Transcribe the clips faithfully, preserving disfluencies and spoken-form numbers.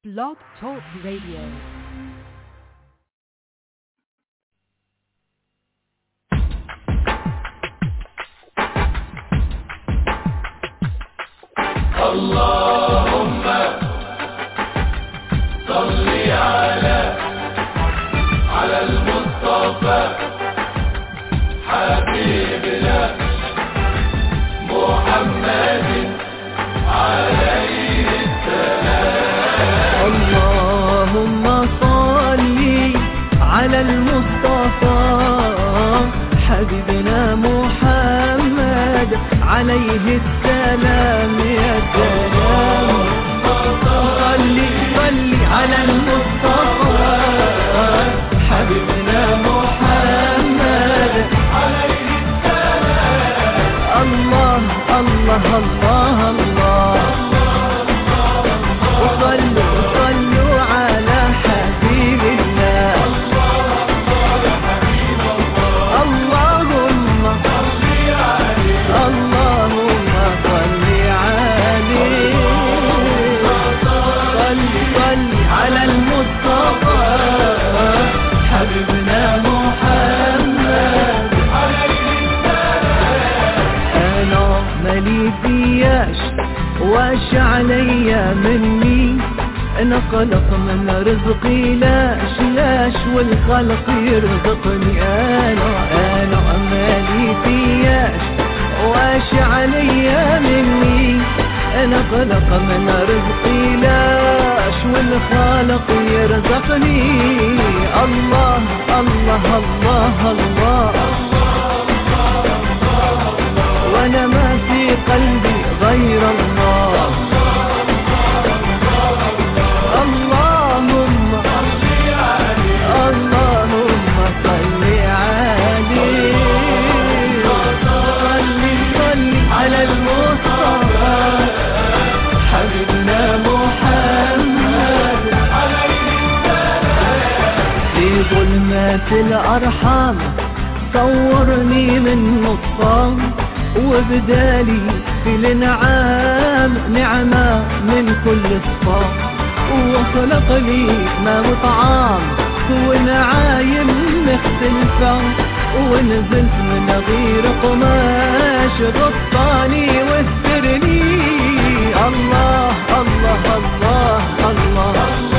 Blog Talk Radio. اللهم صل على على المصطفى حبيبنا محمد عليه السلام. اللهم صل على المصطفى حبيبنا محمد عليه السلام. يا سلام صل صل على المصطفى حبيبنا محمد عليه السلام. الله الله الله الله وصلوا وصلوا على حبيب الله. اللهم اللهم صل عليه صل صل على المصطفى حبيبنا محمد. انا مالي فياش واش عليا مني، انا خلق من رزقي لاش لاش والخلق يرزقني. انا انا مالي فياش واش عليا مني، انا خلق من رزقي لاش والخالق يرزقني. الله الله الله الله وانا ما في قلبي غير الله. اللهم اللهم صل عليه صل صل على المصطفى حبيبنا محمد. في ظلمات الأرحام صورني من نصام، وبدالي في الانعام نعمة من كل الصام. وخلق لي ما وطعام ونعايم مختلفة، ونزلت من غير قماش غطاني واسترني. الله الله الله الله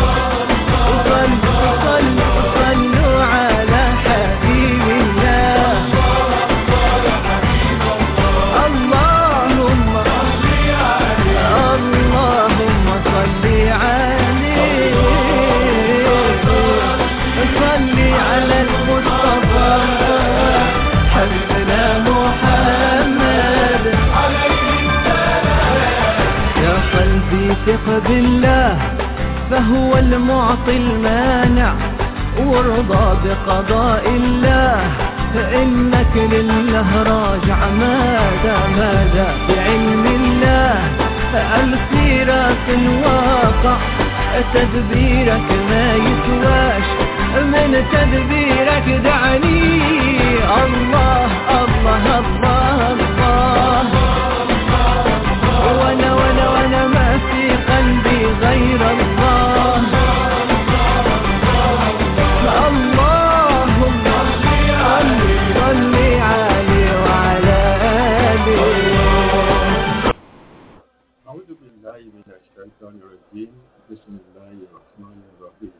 صلوا صلوا صلوا على حبيب الله. اللهم اللهم صل عليه صل على المصطفى حبيبنا محمد. يا قلبي ثق بالله فهو المعطي المانع، وارضى بقضاء الله فإنك لله راجع. ماذا ماذا بعلم الله الخيرات الواقع، تدبيرك ما يسواش من تدبيرك دعني. الله الله الله الله وانا وانا وانا ما في قلبي غير الله. اللهم صل صل عليه وعلى آله. أعوذ بالله من الشيطان الرجيم. بسم الله الرحمن الرحيم.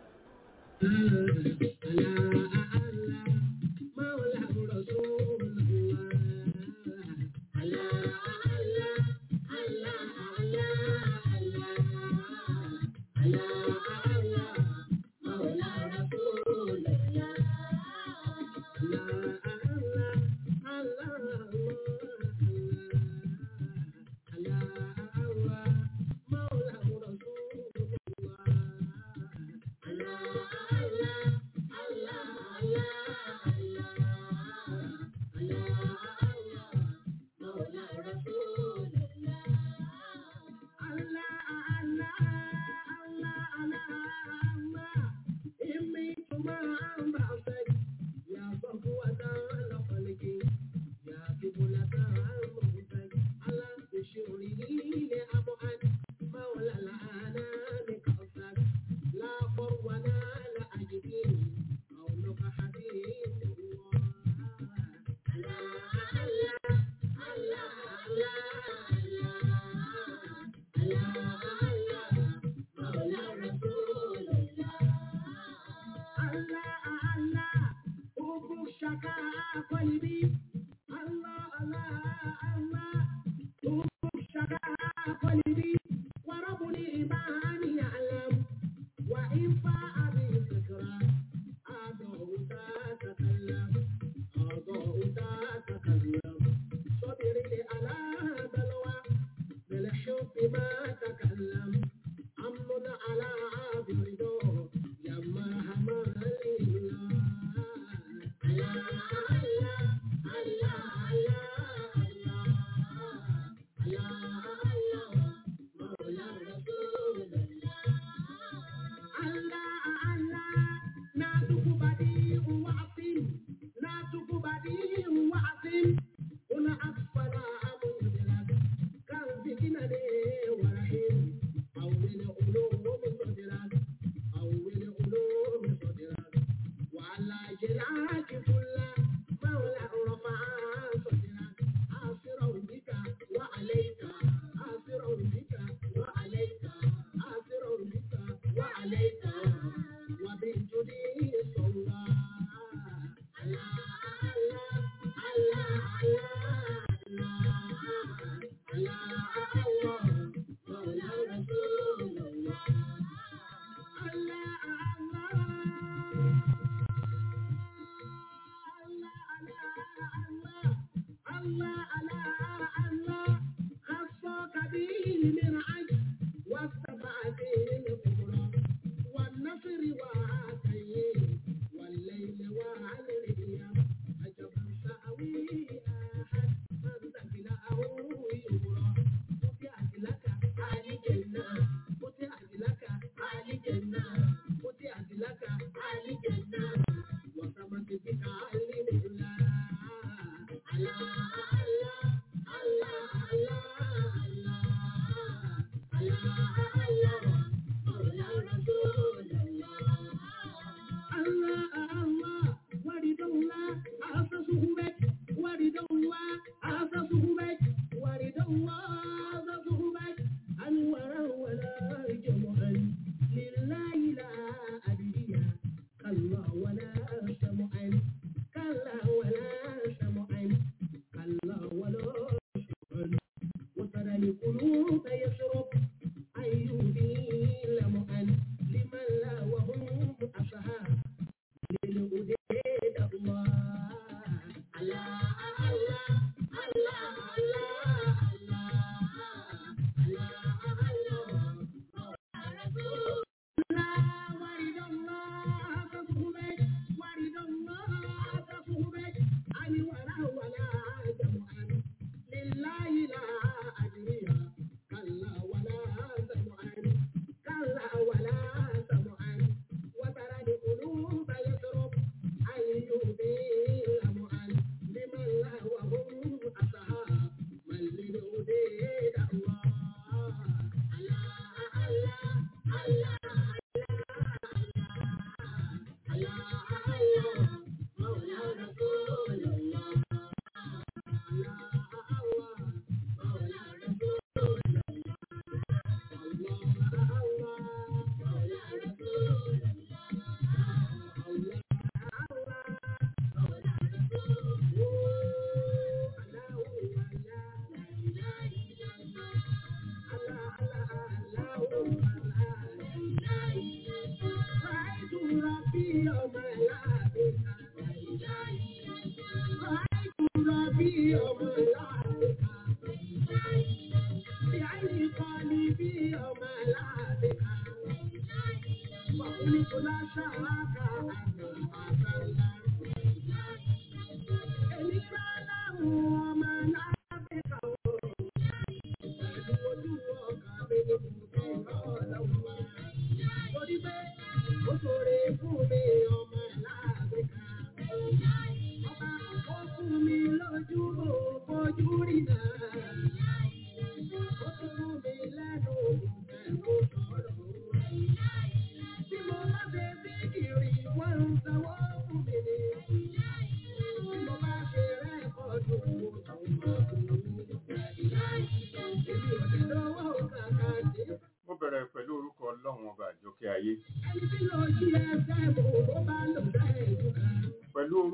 Pẹ̀lú orúkọ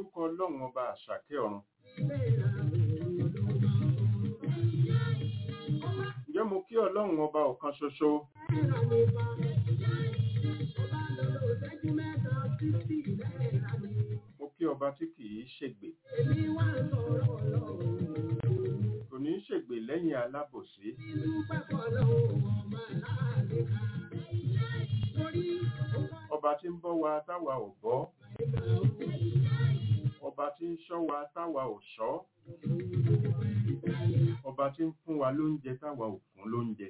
ọlọ́run ọba àṣàkẹ́ ọ̀run. Ǹjẹ́ mo kí ọlọ́run ọba ọ̀kan ṣoṣo? Mo kí ọba tí kìí ṣègbè. Kò ní ṣègbè lẹ́yìn alábòsí. Ọba tí ń bọ́ wa táwa ò bọ́. Ọba tí ń ṣọ́ wa táwa ò ṣọ́. Ọba tí ń fún wa lóúnjẹ táwa ò fún lóúnjẹ.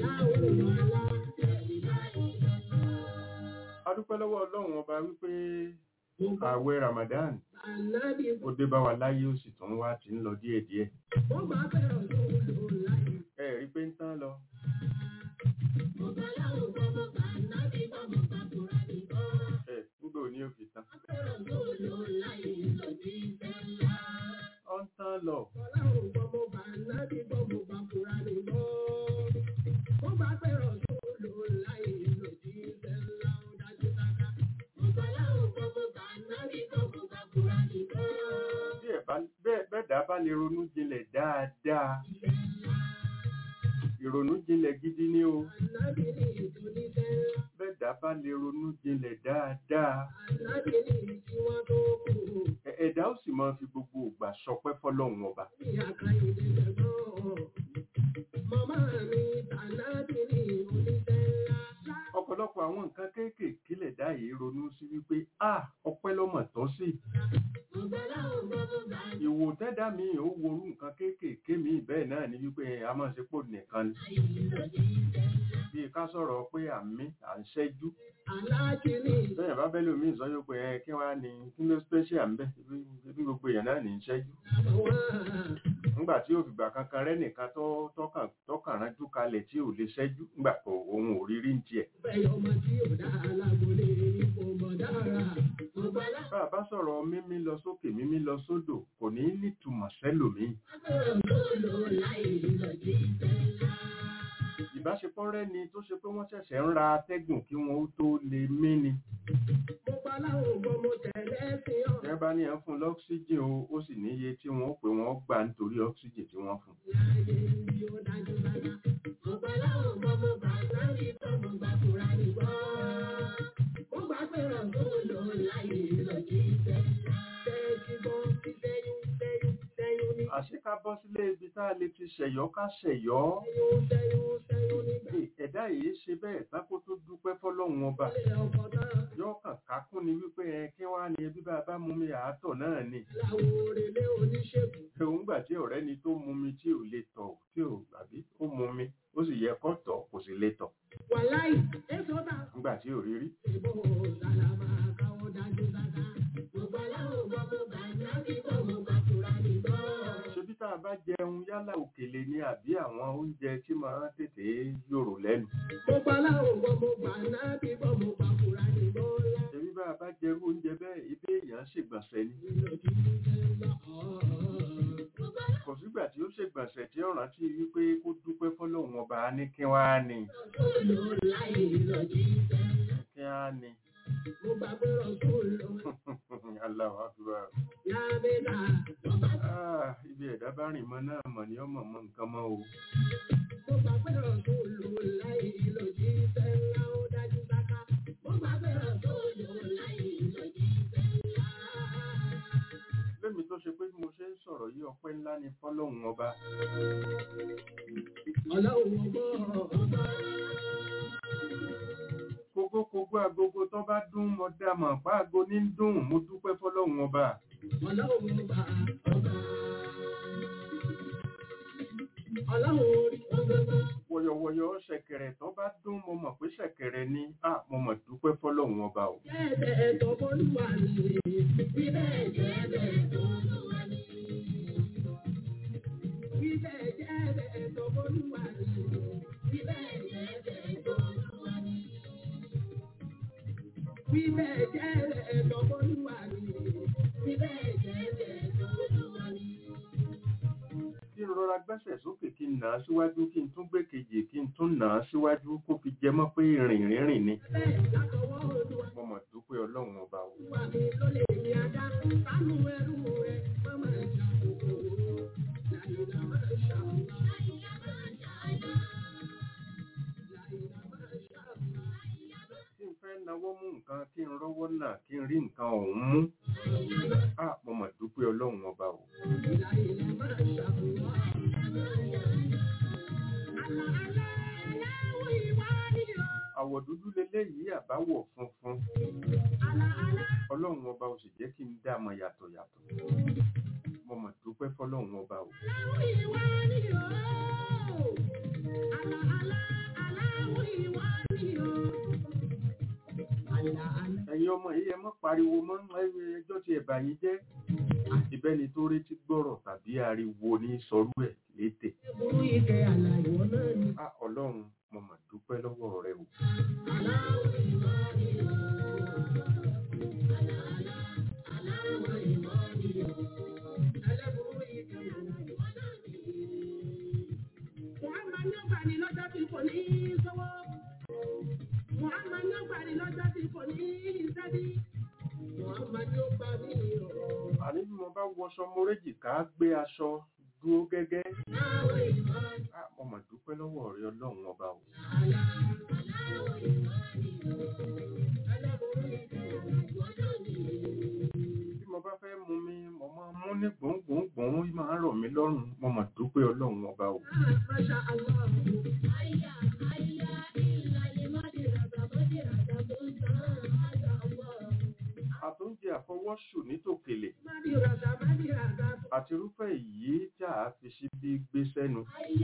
A dúpẹ́ lọ́wọ́ Ọlọ́run ọba wípé ààwẹ̀ Ramadan ó dé bá wa láyé ó sì tún wá tí ń lọ díẹ̀díẹ̀. Ẹ rí pé ń tán lọ. Ẹ nígbà òní ò fi tán. Ó ń tán lọ. Bẹ́ẹ̀dá bá lè ronú jinlẹ̀ dáadáa. Ìrònú jinlẹ̀ gidi ni o. Bẹ́ẹ̀dá bá lè ronú jinlẹ̀ dáadáa. Ẹ̀dá ó sì máa fi gbogbo ìgbà sọpẹ́ fọ́lọ́run ọba. Ọ̀pọ̀lọpọ̀ àwọn nǹkan kéékèèké lẹ̀dá yìí ronú sí wípé ah ọpẹ́ lọ́mọ̀ tọ́ sí. Ìwò tẹ́dá mi ò worú nǹkan kéékèèké mi bẹ́ẹ̀ náà ni wípé a máa ṣe pò nìkan ni. Bí ká sọ̀rọ̀ pé àmì à ń ṣẹ́jú. Bẹ́ẹ̀ bá bẹ́lẹ̀ omi ìsọ yóò pé ẹ kí wá ní kí ló special ń bẹ́ bí gbogbo èèyàn náà ní ń ṣẹ́jú. Nígbà tí òfìgbà kankan rẹ́ nìkan tọ́kàn ránjú kalẹ̀ tí ò lè ṣẹ́jú nígbà tó ohun òrírí ń tiẹ̀. Bá a bá sọ̀rọ̀ mímí lọ sókè mímí lọ sódò kò ní nítumọ̀ sẹ́lòmíì. Ìbáṣepọ̀ rẹ̀ ni tó ṣe pé wọ́n ṣẹ̀ṣẹ̀ ń ra atẹ́gùn kí wọ́n ó tó lè mí ni. Ẹ bá ní ẹ̀ fún lọ́ksíjìn o, ó sì níye tí wọ́n pè wọ́n gbà nítorí ọ́ksíjìn tí wọ́n fún. Àṣíká bọ́ sílé ibi tá a lè ti ṣẹ̀yọ́ ká ṣẹ̀yọ́. Ẹ̀dá yìí ṣe bẹ́ẹ̀ tákó tó dúpẹ́ fọ́lọ́run ọba. Yọ́ kàn kákún ni wípé ẹ kí wá ní ẹbí bá bá mú mi àátọ̀ náà ni. Òun gbà tí ọ̀rẹ́ ni tó mú mi tí ò lè tọ̀ tí ò gbàgbé ó mú mi ó sì yẹ kó tọ̀ kò sì lè tọ̀. Nígbà tí ò rí rí. Ṣebí tá a bá jẹun yálà òkèlè ni àbí àwọn oúnjẹ tí máa tètè yòrò lẹ́nu. Ṣebí bá a bá jẹrú oúnjẹ bẹ́ẹ̀ ibé èèyàn ṣègbọ̀nsẹ̀ ni. Kò sígbà tí ó ṣègbọ̀nsẹ̀ tí ó rántí wípé kó dúpẹ́ fọ́lọ́run ọba ní kí wá ní. Kí á ní. Allahu Akbar. Ah, ibi ẹ̀dá bá rìn mọ́ náà mọ̀ ní ọmọ mọ́ nǹkan mọ́ o. Lẹ́mi tó ṣe pé mo ṣe ń sọ̀rọ̀ yí ọpẹ́ ńlá ni fọ́lọ́run ọba. Kógókógó agogo tó bá dún mo dámọ̀ pa ago ní dùn mo dúpẹ́ fọ́lọ́run ọba. Wọ̀yọ̀wọ̀yọ̀ ṣẹ̀kẹ̀rẹ̀ tó bá dún mo mọ̀ pé ṣẹ̀kẹ̀rẹ̀ ni à mo mọ̀ dúpẹ́ fọ́lọ́run ọba o. Kí n rọra gbẹ́sẹ̀ sókè kí n nà á síwájú kí n tún gbé kejì kí n tún nà á síwájú kó fi jẹ mọ́ pé rìn rìn ni. Mo mọ̀ dúpẹ́ Ọlọ́run ọba o. náwó mú nǹkan kí n rọ́wọ́ náà kí n rí nǹkan ọ̀hún mú. À mo mà dúpẹ́ ọlọ́run ọba o. Àwọ̀ dúdú leléyìí àbáwọ̀ funfun. Ọlọ́run ọba ò sì jẹ́ kí n dá mọ̀ yàtọ̀ yàtọ̀. Mo mà dúpẹ́ fọlọ́run ọba o. Ẹ̀yin ọmọ yìí ẹ má pariwo mọ́ ẹjọ́ tí ẹ̀bà yín jẹ́. Ìbẹ́ni tó retí gbọ́rọ̀ tàbí ariwo ní sọrú ẹ̀ létè. À Ọlọ́run mo mà dúpẹ́ lọ́wọ́ rẹ o. Àní bí mo bá wọṣọ mo réjì ká gbé aṣọ dúró gẹ́gẹ́. Mo mà dúpẹ́ lọ́wọ́ rẹ Ọlọ́run ọba o. Bí mo bá fẹ́ mu mi mo máa mú ní gbòǹgbòǹgbòǹ yìí máa ń rọ̀ mí lọ́rùn. Mo mà dúpẹ́ Ọlọ́run ọba o. Àtúnjẹ àfọwọ́sù nítòkèlè. Àti irúfẹ́ èyí tí a fi sí bí gbé sẹ́nu.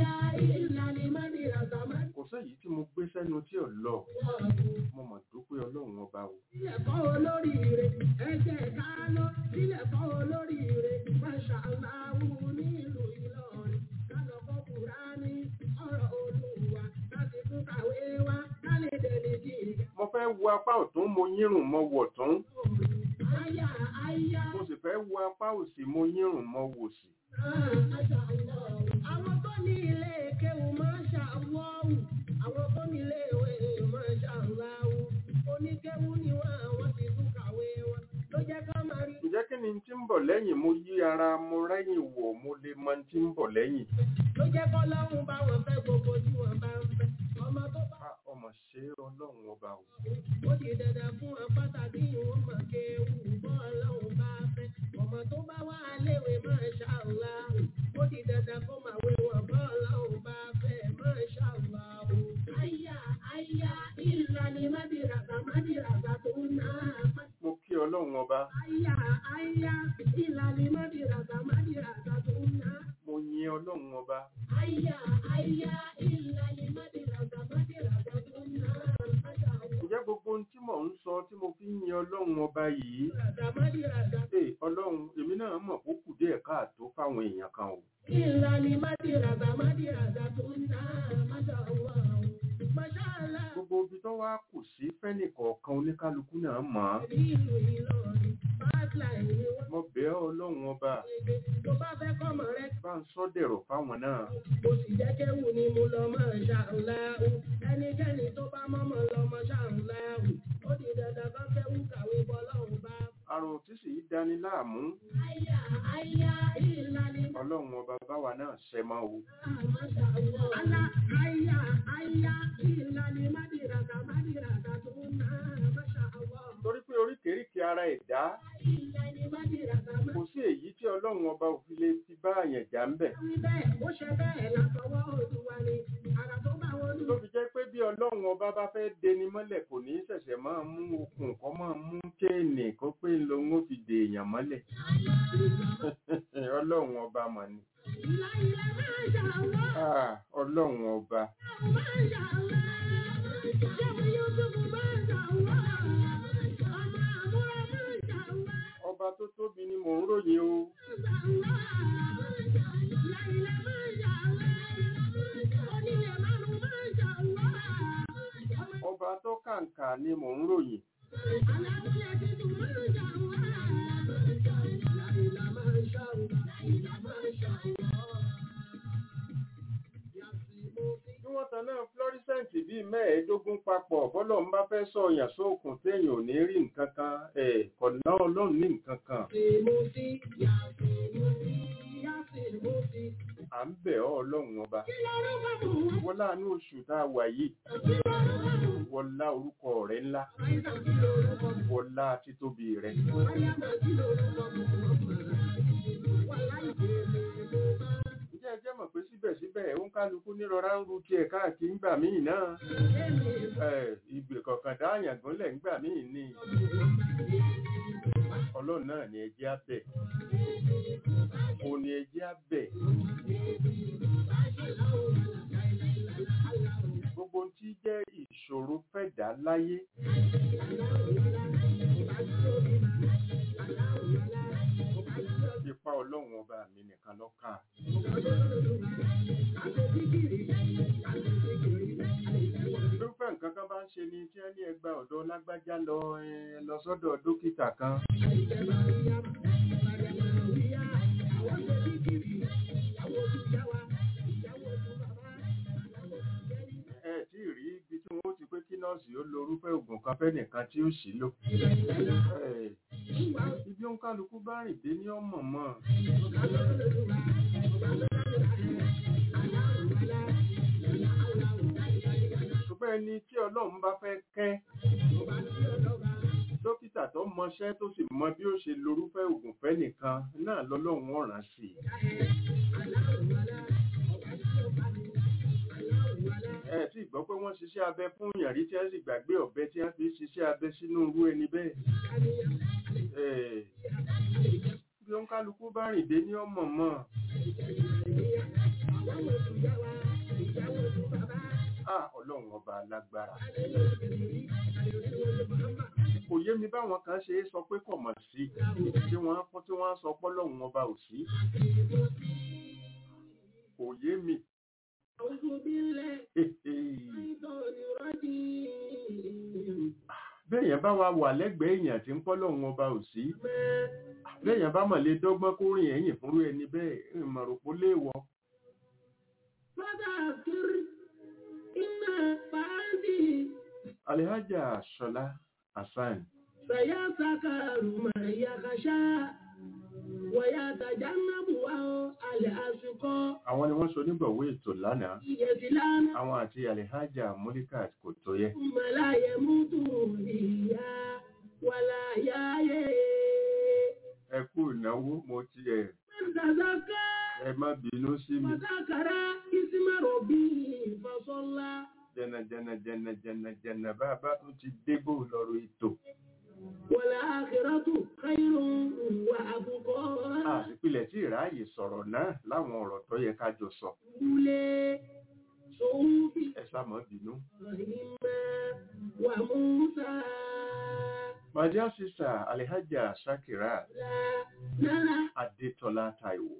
Kò sẹ́yìí tí mo gbé sẹ́nu tí ò lọ. Mo mà dúpẹ́ Ọlọ́run ọba o. Ilẹ̀kọ́ olórí rẹ̀ ẹ̀jẹ̀ ká lọ. Ilẹ̀kọ́ olórí rẹ̀ Masha Allah nílùú Ìlọrin. Kálọ̀ kọ́ Kùránì ọ̀rọ̀ Olúwa láti tún kàwé wá kálẹ̀ dẹ̀lẹ̀ gíga. Mo fẹ́ wo apá ọ̀tún mo yírùn mo wọ̀ tún. Àyà àyà. Mo sì fẹ́ wo apá òsì mo yírùn mo wò sí. Àwọn tó ní ilé kéwù Masha Allah. Àwọn tó ní ilé ìwé Masha Allah. Oníkéwù ni wọ́n àwọn ti tún kàwé wọn. Ló jẹ́ ká máa rí. Ǹjẹ́ kí ni tí ń bọ̀ lẹ́yìn mo yí ara mo rẹ́yìn wò mo lè mọ tí ń bọ̀ lẹ́yìn. Ló jẹ́ kọ́ lọ́run bá wọn fẹ́ gbogbo tí wọ́n bá ń fẹ́. Ọmọ tó bá. Ọmọ ṣe Ọlọ́run ọba o. Ó di dandan fún wọn pàtàkì ìwọ̀n mọ̀ kéwù bọ́ Ọlọ́run bá fẹ́. Ọmọ tó bá wà léwe Masha Allah. Ó di dandan kó máa wé wọn bọ́ Ọlọ́run bá fẹ́ Masha Allah. Àyà àyà ìlànà mádìràgbà mádìràgbà tó náà. Mo kí Ọlọ́run ọba. Àyà àyà ìlànà mádìràgbà mádìràgbà tó náà. Mo yin Ọlọ́run ọba. Àyà àyà ìlànà mádìràgbà mádìràgbà tó náà. Ǹjẹ́ gbogbo ohun tí mò ń sọ tí mo fi ń yin Ọlọ́run ọba yìí? Ẹ Ọlọ́run èmi náà mọ̀ kó kù díẹ̀ káàtó fáwọn èèyàn kan o. Ìlànà mádìràgbà mádìràgbà tó náà. Masha Allah. Masha Allah. Gbogbo ibi tó wá kù sí fẹ́nì kọ̀ọ̀kan oníkálukú náà mọ̀. Ìlú Ìlọrin pipeline ni wọ́n. Mo bẹ̀ ọ́ Ọlọ́run ọba. Tó bá fẹ́ kọ́mọ rẹ. Bá ń sọ dẹ̀rọ̀ fáwọn náà. Mo sì jẹ́ kéwù ni mo lọ Masha Allah. Ẹnikẹ́ni tó bá mọ́mọ́ lọ Masha Allah. Ó di dandan kan kéwù kàwé bọ́ lọ́hùn bá. Àrùn tí sì dání láàmú. Àyà àyà ìlànà. Ọlọ́run ọba báwa náà ṣẹ mọ́ o. Masha Allah. Àlà àyà àyà ìlànà mádìràgbà mádìràgbà tó náà. Masha Allah. Torí pé oríkèéríkèé ara ẹ̀dá. Ìlànà mádìràgbà mádìràgbà. Kò sí èyí tí Ọlọ́run ọba ò fi lè fi bá àyàn jà ń bẹ̀. Wí bẹ́ẹ̀, ó ṣe bẹ́ẹ̀ látọwọ́ Olúwa ni. Àrà tó bá wọn lù. Ló fi jẹ́ pé bí Ọlọ́run ọba bá fẹ́ deni mọ́lẹ̀ kò ní ṣẹ̀ṣẹ̀ máa mú okùn kó máa mú kéènì kó pé lòun ó fi dè èèyàn mọ́lẹ̀. Ọlọ́run ọba mà ni. Ìlànà Masha Allah. Ah, Ọlọ́run ọba. Masha Allah. Ṣé Yusuf Masha Allah? Ọmọ àbúrò Masha Allah. Ọba tó tóbi ni mò ń ròyìn o. Masha Allah. Ìlànà Masha Allah. Onílé márùn Masha Allah. Ọba tó kàǹkà ni mò ń ròyìn. Aláwọ̀lẹ̀ tuntun Masha Allah. Ìlànà Masha Allah. Ìlànà Masha Allah. Bí wọ́n tan náà fluorescent bíi mẹ́ẹ̀ẹ́dógún papọ̀ bọ́lọ̀ ń bá fẹ́ sọ ọ̀yàn sóòkùn téèyàn ò ní rí nǹkan kan ẹ̀ kò ná Ọlọ́run ní nǹkan kan. à ń bẹ̀ ọ́ ọlọ́run ọba wọ́n láàánú oṣù tá a wà yìí wọ́n lá orúkọ rẹ̀ ńlá wọ́n lá títóbi rẹ̀. Ǹjẹ́ ẹ jẹ́ mọ̀ pé síbẹ̀síbẹ̀ ó ń kálukú nírọ̀rá ń ru tiẹ̀ káàkiri ńgbà míì náà ìgbè kọ̀ọ̀kan dáàyàn gúnlẹ̀ ńgbà míì ni ọlọ́run náà ni ẹ jẹ́ á bẹ̀ ó ní ẹ jẹ́ á bẹ̀. Gbogbo tí jẹ́ ìṣòro fẹ̀dá láyé ipa ọlọ́run ọba mi nìkan ló ká. Irúfẹ́ nǹkan kan bá ń ṣe ni tí wọ́n ní ẹgbà ọ̀dọ́ lágbájá lọ lọ sọ́dọ̀ dókítà kan. Ẹ tí rí ibi tí wọ́n ti pé kí nọ́ọ̀sì ó lo irúfẹ́ oògùn kan fẹ́ nìkan tí ó sì lò. Ibi ó ń kálukú bá rìn dé ní ọmọ mọ́. Ṣùgbọ́n ẹni tí Ọlọ́run bá fẹ́ kẹ́, dókítà tó mọṣẹ́ tó sì mọ bí ó ṣe lorúfẹ́ oògùn fẹ́ nìkan náà lọ́lọ́run ọ̀ràn sí i. Ẹ tí gbọ́ pé wọ́n ṣiṣẹ́ abẹ fún ìyàrí tí wọ́n sì gbàgbé ọ̀bẹ tí wọ́n fi ṣiṣẹ́ abẹ sínú irú ẹni bẹ́ẹ̀. Bí ó ń kálukú bá rìn dé ní ọmọ mọ́. Ah, Ọlọ́run ọba alágbára. Kò yé mi báwọn kan ṣe é sọ pé kò mọ̀ sí tí wọ́n fún tí wọ́n sọ pé Ọlọ́run ọba ò sí. Kò yé mi. Béèyàn bá wa wà lẹ́gbẹ̀ẹ́ èèyàn tí ń pọ́ Ọlọ́run ọba ò sí. Béèyàn bá mọ̀ lè dọ́gbọ́n kó rìn ẹ̀yìn fúnrú ẹni bẹ́ẹ̀ ìmọ̀ròpó léèwọ̀. Alhaja Ṣọlá Hasan. Sayasakaru man yakhsha wa yatajannabuha al-ashqa. Àwọn ni wọ́n sọ nígbàwó ètò lánàá. Yesilana. Àwọn àti Alhaja Mulikat kò tó yẹ. Mala yamutu biha wala yaye. Ẹ kú ìnáwó mo ti ẹ̀. Tazaka. Ẹ má bínú sí mi. Mazakara isma rabbihi fasalla. Jẹ́nà jẹ́nà jẹ́nà jẹ́nà jẹ́nà bá bá tún ti débò lọ́rọ̀ ètò. Wala akhiratu khayrun wa abqa. Àṣìpìlẹ̀ tí ìráyè sọ̀rọ̀ náà láwọn ọ̀rọ̀ tó yẹ ká jọ sọ. Ule sóhúbí. Ẹ sá má bínú. Wa Musa. My dear sister Alhaja Shakira Adétọ́lá Táíwò.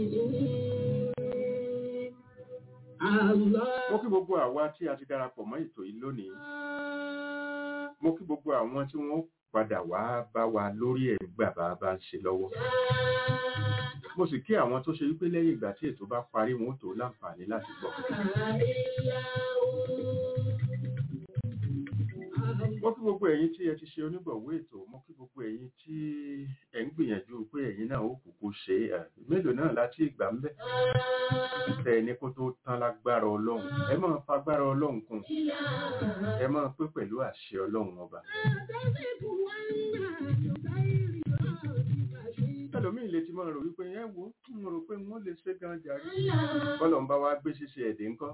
Mo kí gbogbo àwa tí a ti darapọ̀ mọ́ ètò yìí lónìí. Mo kí gbogbo àwọn tí wọ́n padà wá bá wa lórí ẹ̀ gbà bá bá ń ṣe lọ́wọ́. Mo sì kí àwọn tó ṣe wípé lẹ́yìn ìgbà tí ètò bá parí wọn tó láǹfààní láti gbọ́. Mo kí gbogbo ẹ̀yin tí ẹ ti ṣe onígbọ̀wọ́ ètò, mo kí gbogbo ẹ̀yin tí ẹ ń gbìyànjú pé ẹ̀yin náà ó kúkú ṣe é. Mélòó náà láti ìgbà ń bẹ. Tẹ ní kó tó tán lágbára Ọlọ́run. Ẹ máa fagbára Ọlọ́run kún. Ẹ máa pé pẹ̀lú àṣẹ Ọlọ́run ọba. Ẹlòmíì lè ti máa rò wípé ẹ wo, mo rò pé wọ́n lè ṣe gan jàre. Bọ́lọ̀ ń bá wa gbé ṣíṣe ẹ̀dẹ̀ ńkọ́.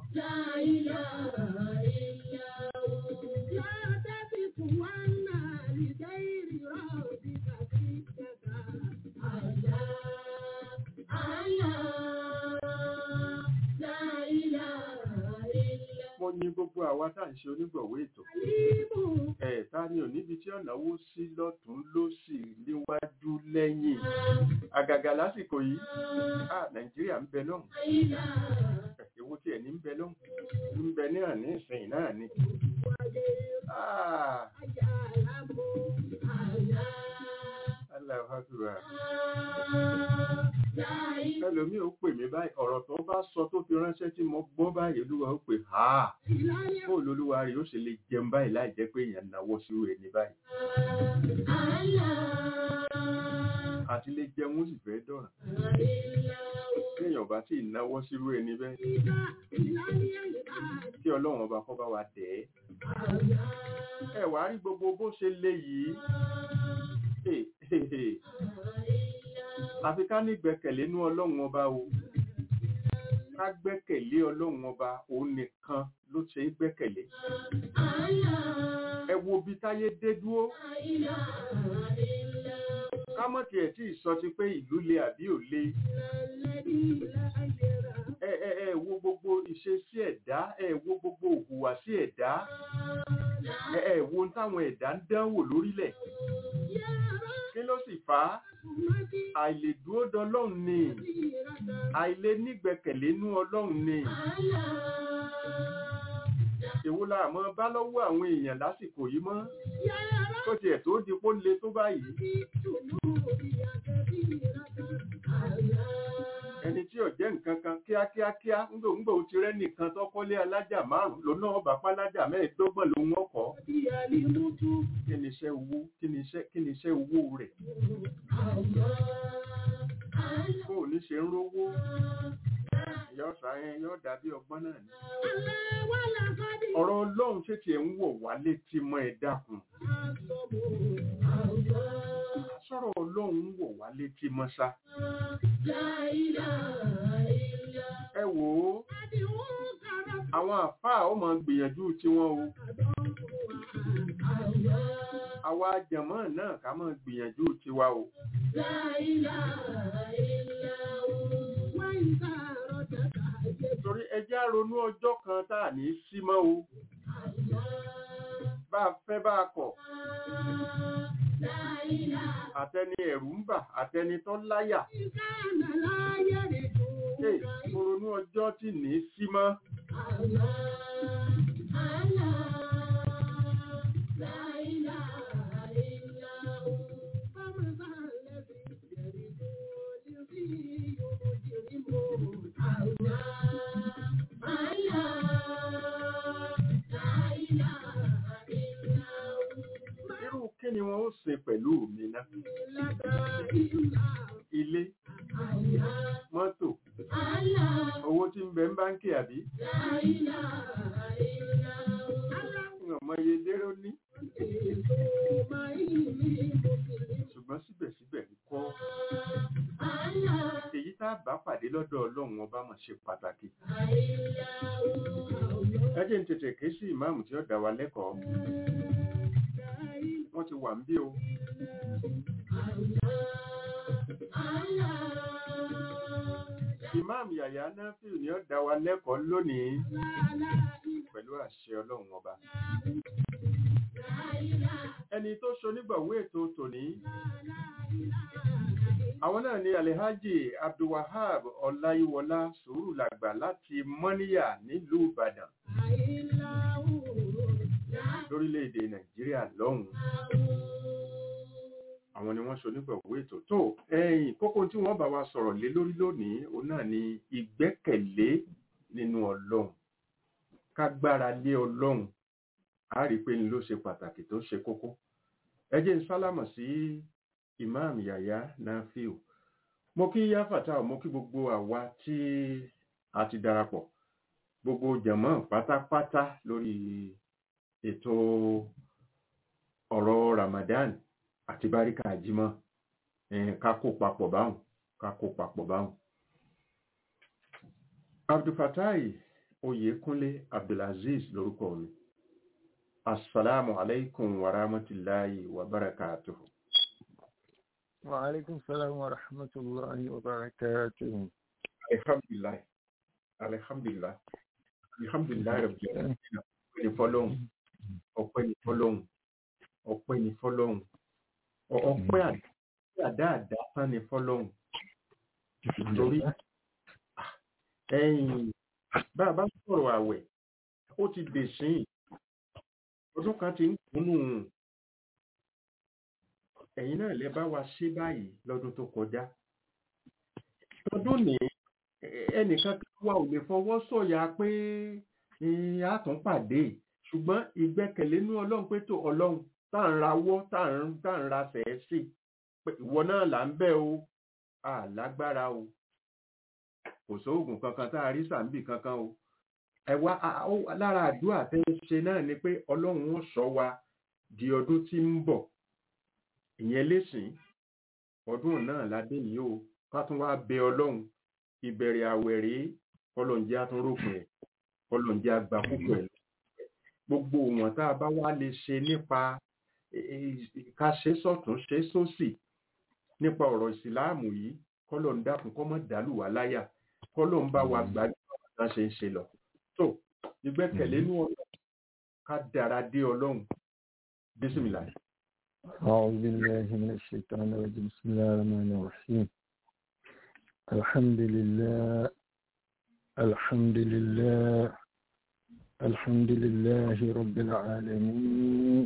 Mo ní gbogbo àwa tá à ń ṣe onígbọ̀wọ́ ètò. Ẹ̀ ta ni ò níbi tí ọ̀nàwó sí lọ́tún lósì níwájú lẹ́yìn. Àgàgà lásìkò yìí, à Nàìjíríà ń bẹ lọ́hùn. Èwo tí ẹ̀ ní ń bẹ lọ́hùn. Ń bẹ ní àní ìsìn náà ni. Allahu Akbar. Ẹlòmíì ó pè mí báyìí, ọ̀rọ̀ tó bá sọ tó fi ránṣẹ́ tí mo gbọ́ báyìí Olúwa ó pè ha. Bó lolúwa rí ó ṣe lè jẹun báyìí láì jẹ́ pé èèyàn náwó sí ẹni báyìí. Àti lè jẹun ó sì fẹ́ dọ̀ràn. Kéèyàn ọba tí ìnáwó sírú ẹni bẹ́ẹ̀ kí ọlọ́run ọba kó bá wa dẹ̀ ẹ́ ẹ wá rí gbogbo bó ṣe lé yìí àfi ká ní gbẹ́kẹ̀lé nú ọlọ́run ọba o ká gbẹ́kẹ̀lé ọlọ́run ọba òun nìkan ló ṣe é gbẹ́kẹ̀lé ẹ wo bí táyé dé dúró ká mọ̀ tiẹ̀ tí ì sọ ti pé ìlú le àbí ò le ẹ ẹ ẹ wo gbogbo ìṣesí ẹ̀dá ẹ wo gbogbo òhùwàsí ẹ̀dá ẹ ẹ wo táwọn ẹ̀dá ń dánwò lórílẹ̀ kí ló sì fà á àìlèdúró dọlọ́run ni àìlè nígbẹ̀kẹ̀lé nú ọlọ́run ni èwo la mọ̀ bá lọ́wọ́ àwọn èèyàn lásìkò yìí mọ́ tó tiẹ̀ tó di pó le tó báyìí ẹni tí ò jẹ́ nǹkan kan kíákíákíá ńgbò ńgbò ti rẹ́ nìkan tó kọ́lé alájà márùn-ún lónà ọba pálájà mẹ́ẹ̀ẹ́dọ́gbọ̀n ló ń wọ́kọ̀ kí ni iṣẹ́ owó kí ni iṣẹ́ kí ni iṣẹ́ owó rẹ̀ kó o ní ṣe ń rówó yọ sàáyẹn yọ dàbí ọgbọ́n náà ni ọ̀rọ̀ ọlọ́run ṣé tiẹ̀ ń wọ̀ wá létí mọ́ ẹ dákun sọ̀rọ̀ ọlọ́run ń wọ̀ wá létí mọ́ sá ẹ wò ó àwọn àfáà ó máa gbìyànjú tiwọn o àwa jàmọ́ náà ká máa gbìyànjú tiwa o torí ẹjẹ́ ronú ọjọ́ kan tá à ní sí mọ́ o bá a fẹ́ bá a kọ̀ àtẹni ẹ̀rù ń bà àtẹni tó láyà mo ronú ọjọ́ tí ní sí mọ́ irú kí ni wọ́n ó ṣe pẹ̀lú mi náà ilé mọ́tò owó tí ń bẹ ń báńkì àbí ọmọ iye dérò ní ṣùgbọ́n síbẹ̀síbẹ̀ kọ́ èyí tá a bá pàdé lọ́dọ̀ ọlọ́run ọba mọ̀ ṣe pàtàkì ẹ jẹ́ n tètè ké sí ìmáàmù tí ó dá wa lẹ́kọ̀ọ́ wọ́n ti wà ń bí o ìmáàmù Yàyà Náfíù ni ó dá wa lẹ́kọ̀ọ́ lónìí pẹ̀lú àṣẹ ọlọ́run ọba ẹni tó ṣonígbọ̀wé ètò tòní àwọn náà ni Alhaji Abdulwahab Ọláyíwọlá Sùúrùlàgbà láti Mọ́níyà nílùú Ìbàdàn lórílẹ̀-èdè Nàìjíríà lọ́hùn àwọn ni wọ́n ṣonígbọ̀wé ètò tó ẹ̀yìn kókó tí wọ́n bá wa sọ̀rọ̀ lé lórí lónìí òun náà ni ìgbẹ́kẹ̀lé nínú Ọlọ́run ká gbára lé Ọlọ́run a rí pé ní ló ṣe pàtàkì tó ṣe kókó ẹ jẹ́ n sálámọ̀ sí Imam Yàyà Náfíù mo kí yá fàtà mo kí gbogbo àwa tí a ti darapọ̀ gbogbo jàmọ́ pátápátá lórí ètò ọ̀rọ̀ Ramadan àti báríkà jímọ̀ ká kó papọ̀ báhùn ká kó papọ̀ báhùn. Abdulfatai Oyèkúnlé Abdulaziz lórúkọ mi. Assalamu alaikum wa rahmatullahi wa barakatuhu. Wa alaikum salam wa rahmatullahi wa barakatuhu. Alhamdulillah. Alhamdulillah. Alhamdulillah rabbil alamin. Ọpẹ́ ni fọ́lọ́hun. Ọpẹ́ ni fọ́lọ́hun. Ọpẹ́ ni fọ́lọ́hun. Ọpẹ́ àdáadáa tán ni fọ́lọ́hun. Torí ẹ̀yìn bá a bá sọ̀rọ̀ àwẹ̀ ó ti dè sín ọdún kan ti ń kúnnù ẹ̀yin náà lẹ bá wa ṣe báyìí lọ́dún tó kọjá ọdún ní ẹnìkan wa ò lè fọwọ́ sọ̀yà pé a tún pàdé ṣùgbọ́n ìgbẹ́kẹ̀lé ní Ọlọ́run pé tó Ọlọ́run tá à ń rawọ́ tá à ń ra fẹ̀ẹ́ sí pé ìwọ náà là ń bẹ̀ o àlágbára o kò sóògùn kankan tá a rí sàǹbì kankan o ẹ wá lára àdúrà tẹ́ ń ṣe náà ni pé ọlọ́run ó ṣọ́ wa di ọdún tí ń bọ̀ ìyẹn lẹ́sìn ọdún náà ládé yìí o ká tún wá bẹ ọlọ́run ìbẹ̀rẹ̀ àwẹ̀ rèé kọlọ̀njẹ́ àtúnrókùn ẹ̀ kọlọ̀njẹ́ àgbà púpọ̀ ẹ̀ gbogbo wọn tá a bá wá lè ṣe nípa ká ṣe sọ̀tún ṣe sósì nípa ọ̀rọ̀ ìsìláàmù yìí kọlọ̀ ń dákun kọ́ mọ́ dàlù wá láyà kọlọ̀ ń bá wa gbàgbọ́ ọ̀tá ṣe ń ṣe lọ tó ìgbẹ́kẹ̀lé ní ọ̀rọ̀ ká dára dé ọlọ́run bísímìlà. أعوذ بالله من الشيطان الرجيم بسم الله الرحمن الرحيم الحمد لله الحمد لله الحمد لله رب العالمين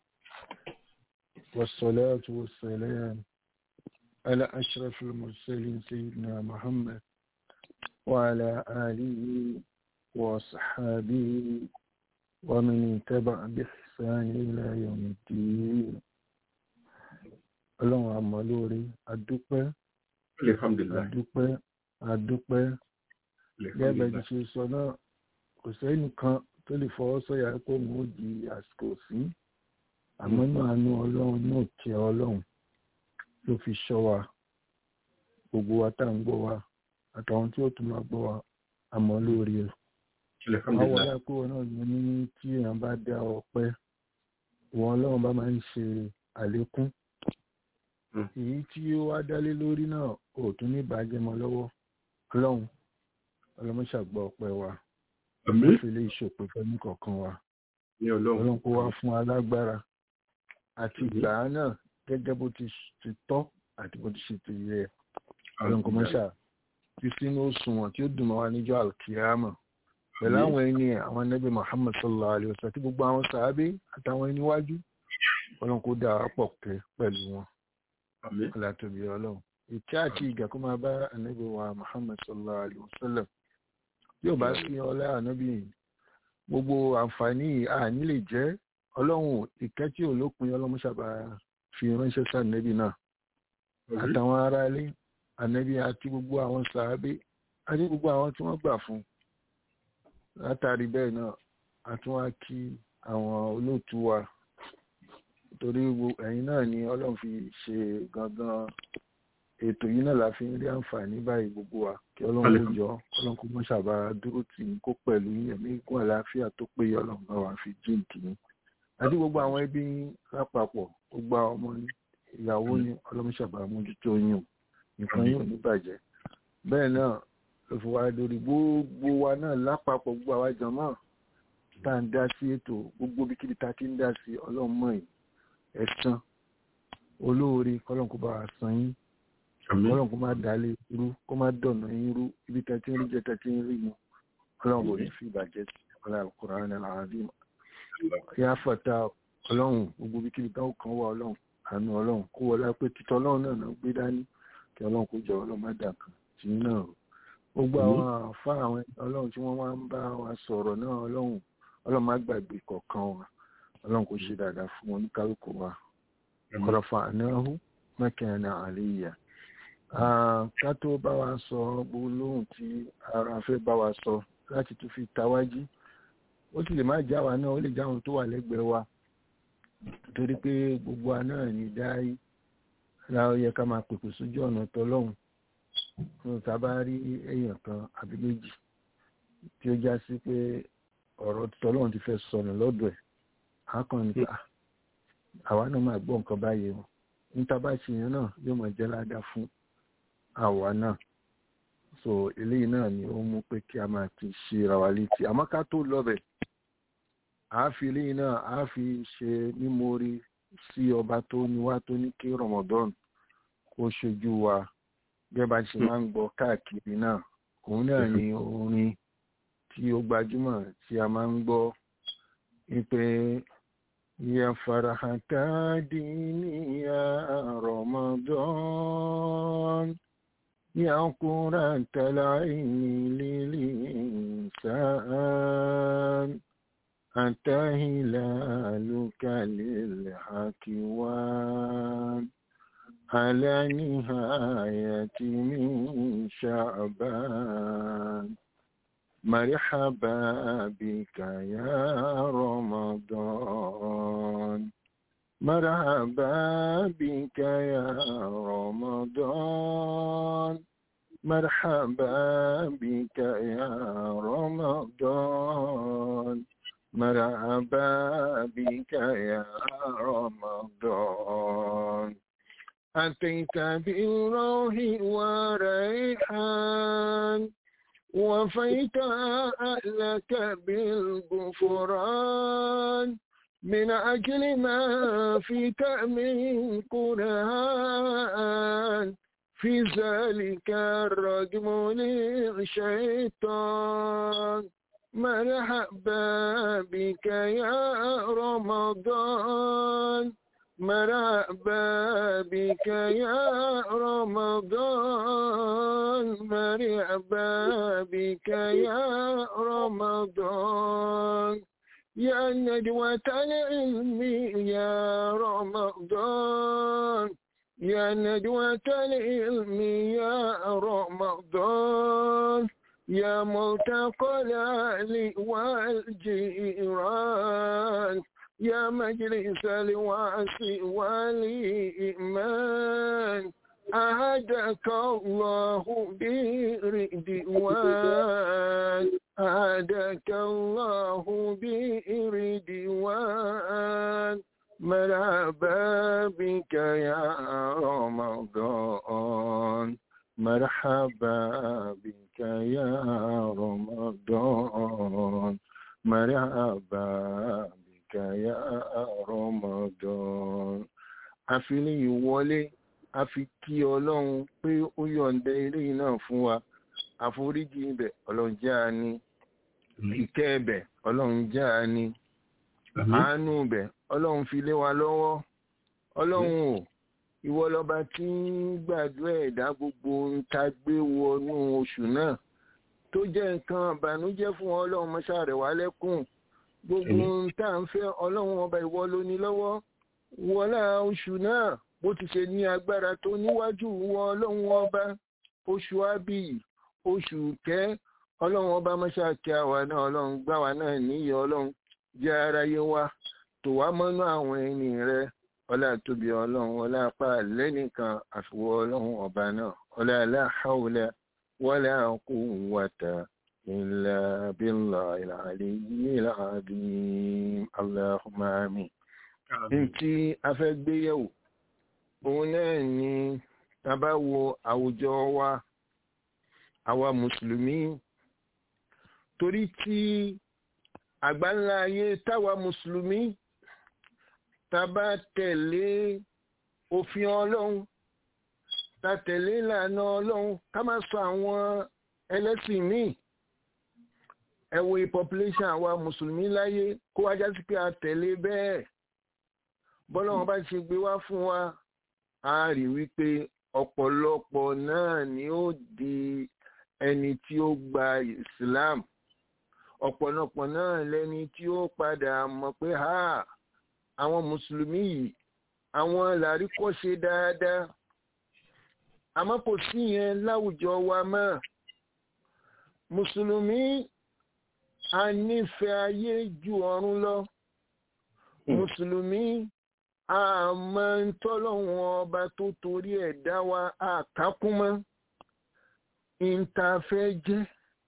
والصلاة والسلام على أشرف المرسلين سيدنا محمد وعلى آله وصحابه ومن تبع بإحسان إلى يوم الدين ọlọ́run àmọ́ lórí adúpẹ́ adúpẹ́ adúpẹ́ gẹ́gẹ́ bí ṣe sọ náà kò sẹ́nìkan tó lè fọwọ́ sọ̀yà pé òun ó di àsìkò sí àmọ́ náà ní ọlọ́run náà kẹ́ ọlọ́run ló fi ṣọ́ wa gbogbo wa tá à ń gbọ́ wa àtàwọn tí ó tún máa gbọ́ wa àmọ́ lórí ẹ̀ àwọn ọlá pé wọn náà ní tí èèyàn bá dá ọpẹ́ wọn ọlọ́run bá máa ń ṣe àlékún èyí tí ó wá dálé lórí náà ò tún ní bàjẹ́ mọ́ lọ́wọ́ ọlọ́run ọlọ́mọṣàgbọ́ ọpẹ́ wa fi lè ṣòpin fẹ́mi kọ̀ọ̀kan wa ọlọ́run kó wá fún alágbára àti ìgbà náà gẹ́gẹ́ bó ti tọ́ àti bó ti ṣe ti yẹ ọlọ́run kò mọ́ṣà fi sínú òṣùwọ̀n tí ó dùn mọ́ wa níjọ́ alkiyama pẹ̀lú àwọn ẹni àwọn Ànábì Muhammad sallallahu alaihi wasallam tí gbogbo àwọn sàábé àtàwọn ẹni wájú ọlọ́run kó dà á pọ̀ pẹ́ pẹ̀lú wọn alátòbí ọlọ́run ìkẹ́ àti ìgà kó máa bá Ànábì wa Muhammad sallallahu alaihi wasallam tí ò bá sí ọlá Ànábì gbogbo àǹfààní àní lè jẹ́ ọlọ́run ìkẹ́ tí ò lópin ọlọ́run ṣàbà fi ránṣẹ́ sí Ànábì náà àtàwọn ará ilé Ànábì àti gbogbo àwọn sàábé àti gbogbo àwọn tí wọ́n gbà fún látàrí bẹ́ẹ̀ náà àtúnwá kí àwọn olóòtú wa torí ẹ̀yin náà ni ọlọ́run fi ṣe gangan ètò yìí náà la fi ń rí àǹfààní báyìí gbogbo wa kí ọlọ́run kó jọ ọlọ́run kó mọ́ ṣàbá dúró tì í kó pẹ̀lú ẹ̀mí gún àlàáfíà tó péye ọlọ́run bá wa fi jíǹkì ní àti gbogbo àwọn ẹbí lápapọ̀ gbogbo àwọn ọmọ ní ìyàwó ní ọlọ́run ṣàbá mójútó yín o nǹkan yín ò ní bàjẹ́ bẹ́ẹ̀ náà ló fi wá lórí gbogbo wa náà lápapọ̀ gbogbo àwa jàmáà tá à ń dá sí ètò gbogbo bí kíbi tá a ti ń dá sí ọlọ́run mọ̀ yìí ẹ̀san olóore kọ́lọ́n kó bá wa san yín kọ́lọ́n kó má dalé irú kó má dọ̀nà yín rú ibi tẹ́tí ń rí jẹ́ tẹ́tí ń rí mu kọ́lọ́n kò ní fi ìbàjẹ́ sí ọlá Al-Qur'an al-Azim yá fọ̀tà ọlọ́run gbogbo bí kíbi táwọn kan wà ọlọ́run àánú ọlọ́run kó wọlé pé títọ́ ọlọ́run náà náà gbé dání kí ọlọ́run kó jọ ọlọ́run má dà kan tì í náà gbogbo àwọn àfa àwọn ọlọ́run tí wọ́n máa ń bá wa sọ̀rọ̀ náà ọlọ́run ọlọ́run má gbàgbé kọ̀ọ̀kan wa ọlọ́run kò ṣe dáadáa fún oníkálukú wa kọ̀rọ̀fà náà mẹ́kànnà àríyá ká tó bá wa sọ gbólóhùn tí ara fẹ́ bá wa sọ láti tún fi tawájí ó sì lè má já wa náà ó lè já àwọn tó wà lẹ́gbẹ̀ẹ́ wa torí pé gbogbo wa náà ní dáí láwọn yẹ ká máa pèpè sójú ọ̀nà tọlọ́hun fún ta bá rí èèyàn kan àbí méjì tí ó já sí pé ọ̀rọ̀ tọlọ́hun ti fẹ́ sọnù lọ́dọ̀ ẹ̀ àákan ní ká àwa náà máa gbọ́ nǹkan báyìí wọn níta bá ṣe yẹn náà yóò máa jẹ́ ládàá fún àwa náà so eléyìí náà ni ó mú pé kí a máa ti ṣe ra wa létí àmọ́ ká tó lọ́bẹ̀ àáfi eléyìí náà àáfi ṣe mímórí sí ọba tó ní wá tó ní kí Ramadan kó ṣojú wa gẹ́gẹ́ bá ṣe máa ń gbọ́ káàkiri náà òun náà ni orin tí ó gbajúmọ̀ tí a máa ń gbọ́ wípé ya farahata dini ya Ramadan ya qurratal aini lil insan anta hilaluka lil hakiwan على نهاية من شعبان مرحبا بك يا رمضان مرحبا بك يا رمضان مرحبا بك يا رمضان مرحبا بك يا رمضان أتيت بالروح وريحان وفيت أهلك بالغفران من أجل ما فيك من قرآن في ذلك الرجم للشيطان مرحبا بك يا رمضان مرحبا بك يا رمضان مرحبا بك يا رمضان يا نجوة العلم يا رمضان يا نجوة العلم يا رمضان يا ملتقى الأهل والجيران يا مجلس الوعس والإيمان أهدك الله بردوان أهدك الله بردوان مرحبا بك يا رمضان مرحبا بك يا رمضان مرحبا بك يا رمضان àfilé ìwọlé a fi kí Ọlọ́run pé ó yọ̀ǹda ilé náà fún wa àforíjì ibẹ̀ Ọlọ́run jẹ́ a ní ìkẹ́ ibẹ̀ Ọlọ́run jẹ́ a ní àánú ibẹ̀ Ọlọ́run fi lé wa lọ́wọ́ Ọlọ́run ò ìwọ lọba tí ń gbàdúrà ẹ̀dá gbogbo ń ta gbé wọnú oṣù náà tó jẹ́ nǹkan ìbànújẹ́ fún Ọlọ́run mọ́ṣá rẹ̀ wá lẹ́kùn gbogbo ń tà ń fẹ́ Ọlọ́run ọba ìwọ ló ní lọ́wọ́ wọlá oṣù náà bó ti ṣe ní agbára tó níwájú wọ Ọlọ́run ọba oṣù ábíyì oṣù kẹ́ Ọlọ́run ọba mọ́ṣá kí àwa náà Ọlọ́run gbá wa náà níyì Ọlọ́run jẹ́ aráyé wa tó wá mọ́nú àwọn ẹni rẹ̀ ọlá tóbi Ọlọ́run ọlá apá lẹ́nìkan àfiwọ́ Ọlọ́run ọba náà ọlá la hawla wala quwwata illa billahil aliyyil azim Allahumma amin. Ntí a fẹ́ gbé yẹ̀wò òun náà ni tá bá wo àwùjọ wa àwa mùsùlùmí torí tí àgbáńlá ayé táwa mùsùlùmí tá bá tẹ̀lé òfin Ọlọ́run tá tẹ̀lé ìlànà Ọlọ́run ká má sọ àwọn ẹlẹ́sìn míì ẹ wo population àwa mùsùlùmí láyé kó wájá sí pé a tẹ̀lé bẹ́ẹ̀ bọ́lọ́run bá ṣe gbé wá fún wa a rí wípé ọ̀pọ̀lọpọ̀ náà ni ó di ẹni tí ó gba Islam ọ̀pọ̀lọpọ̀ náà lẹ́ni tí ó padà mọ̀ pé ha àwọn mùsùlùmí yìí àwọn làrí kọ́ ṣe dáadáa àmọ́ kò sí yẹn láwùjọ wa mọ́ mùsùlùmí a nífẹ̀ẹ́ ayé ju ọ̀run lọ mùsùlùmí àmọ́ ń tọ́lọ́wọ́n ọba tó torí ẹ̀ dá wa àkákúmọ́ ìntàfẹ́ jẹ́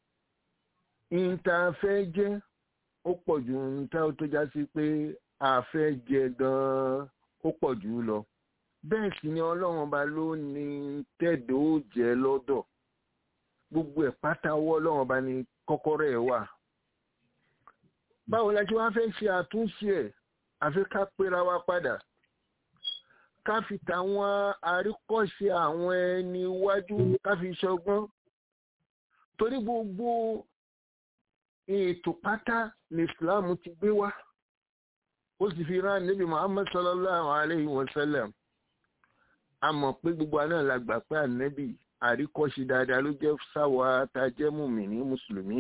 ìntàfẹ́ jẹ́ ó pọ̀ jù ìntà tó já sí pé àfẹ́ jẹ gan-an ó pọ̀ jù lọ bẹ́ẹ̀ sì ni Ọlọ́run ọba ló ní tẹ̀dọ̀ ó jẹ́ lọ́dọ̀ gbogbo ẹ̀ pátá ọwọ́ Ọlọ́run ọba ní kọ́kọ́rọ́ ẹ̀ wà báwo la ṣe wá fẹ́ ṣe àtúnṣe ẹ̀ àfi ká pera wa padà ká fi tàwọn àríkọ́ṣe àwọn ẹni iwájú ká fi ṣọgbọ́n torí gbogbo ètò pátá ní Islam ti gbé wá ó sì fi rán Nábì Muhammad sallallahu alayhi wa sallam a mọ̀ pé gbogbo àná la gbà pé ànábì àríkọ́ṣe dáadáa ló jẹ́ sáwà tá jẹ́ mùmínì mùsùlùmí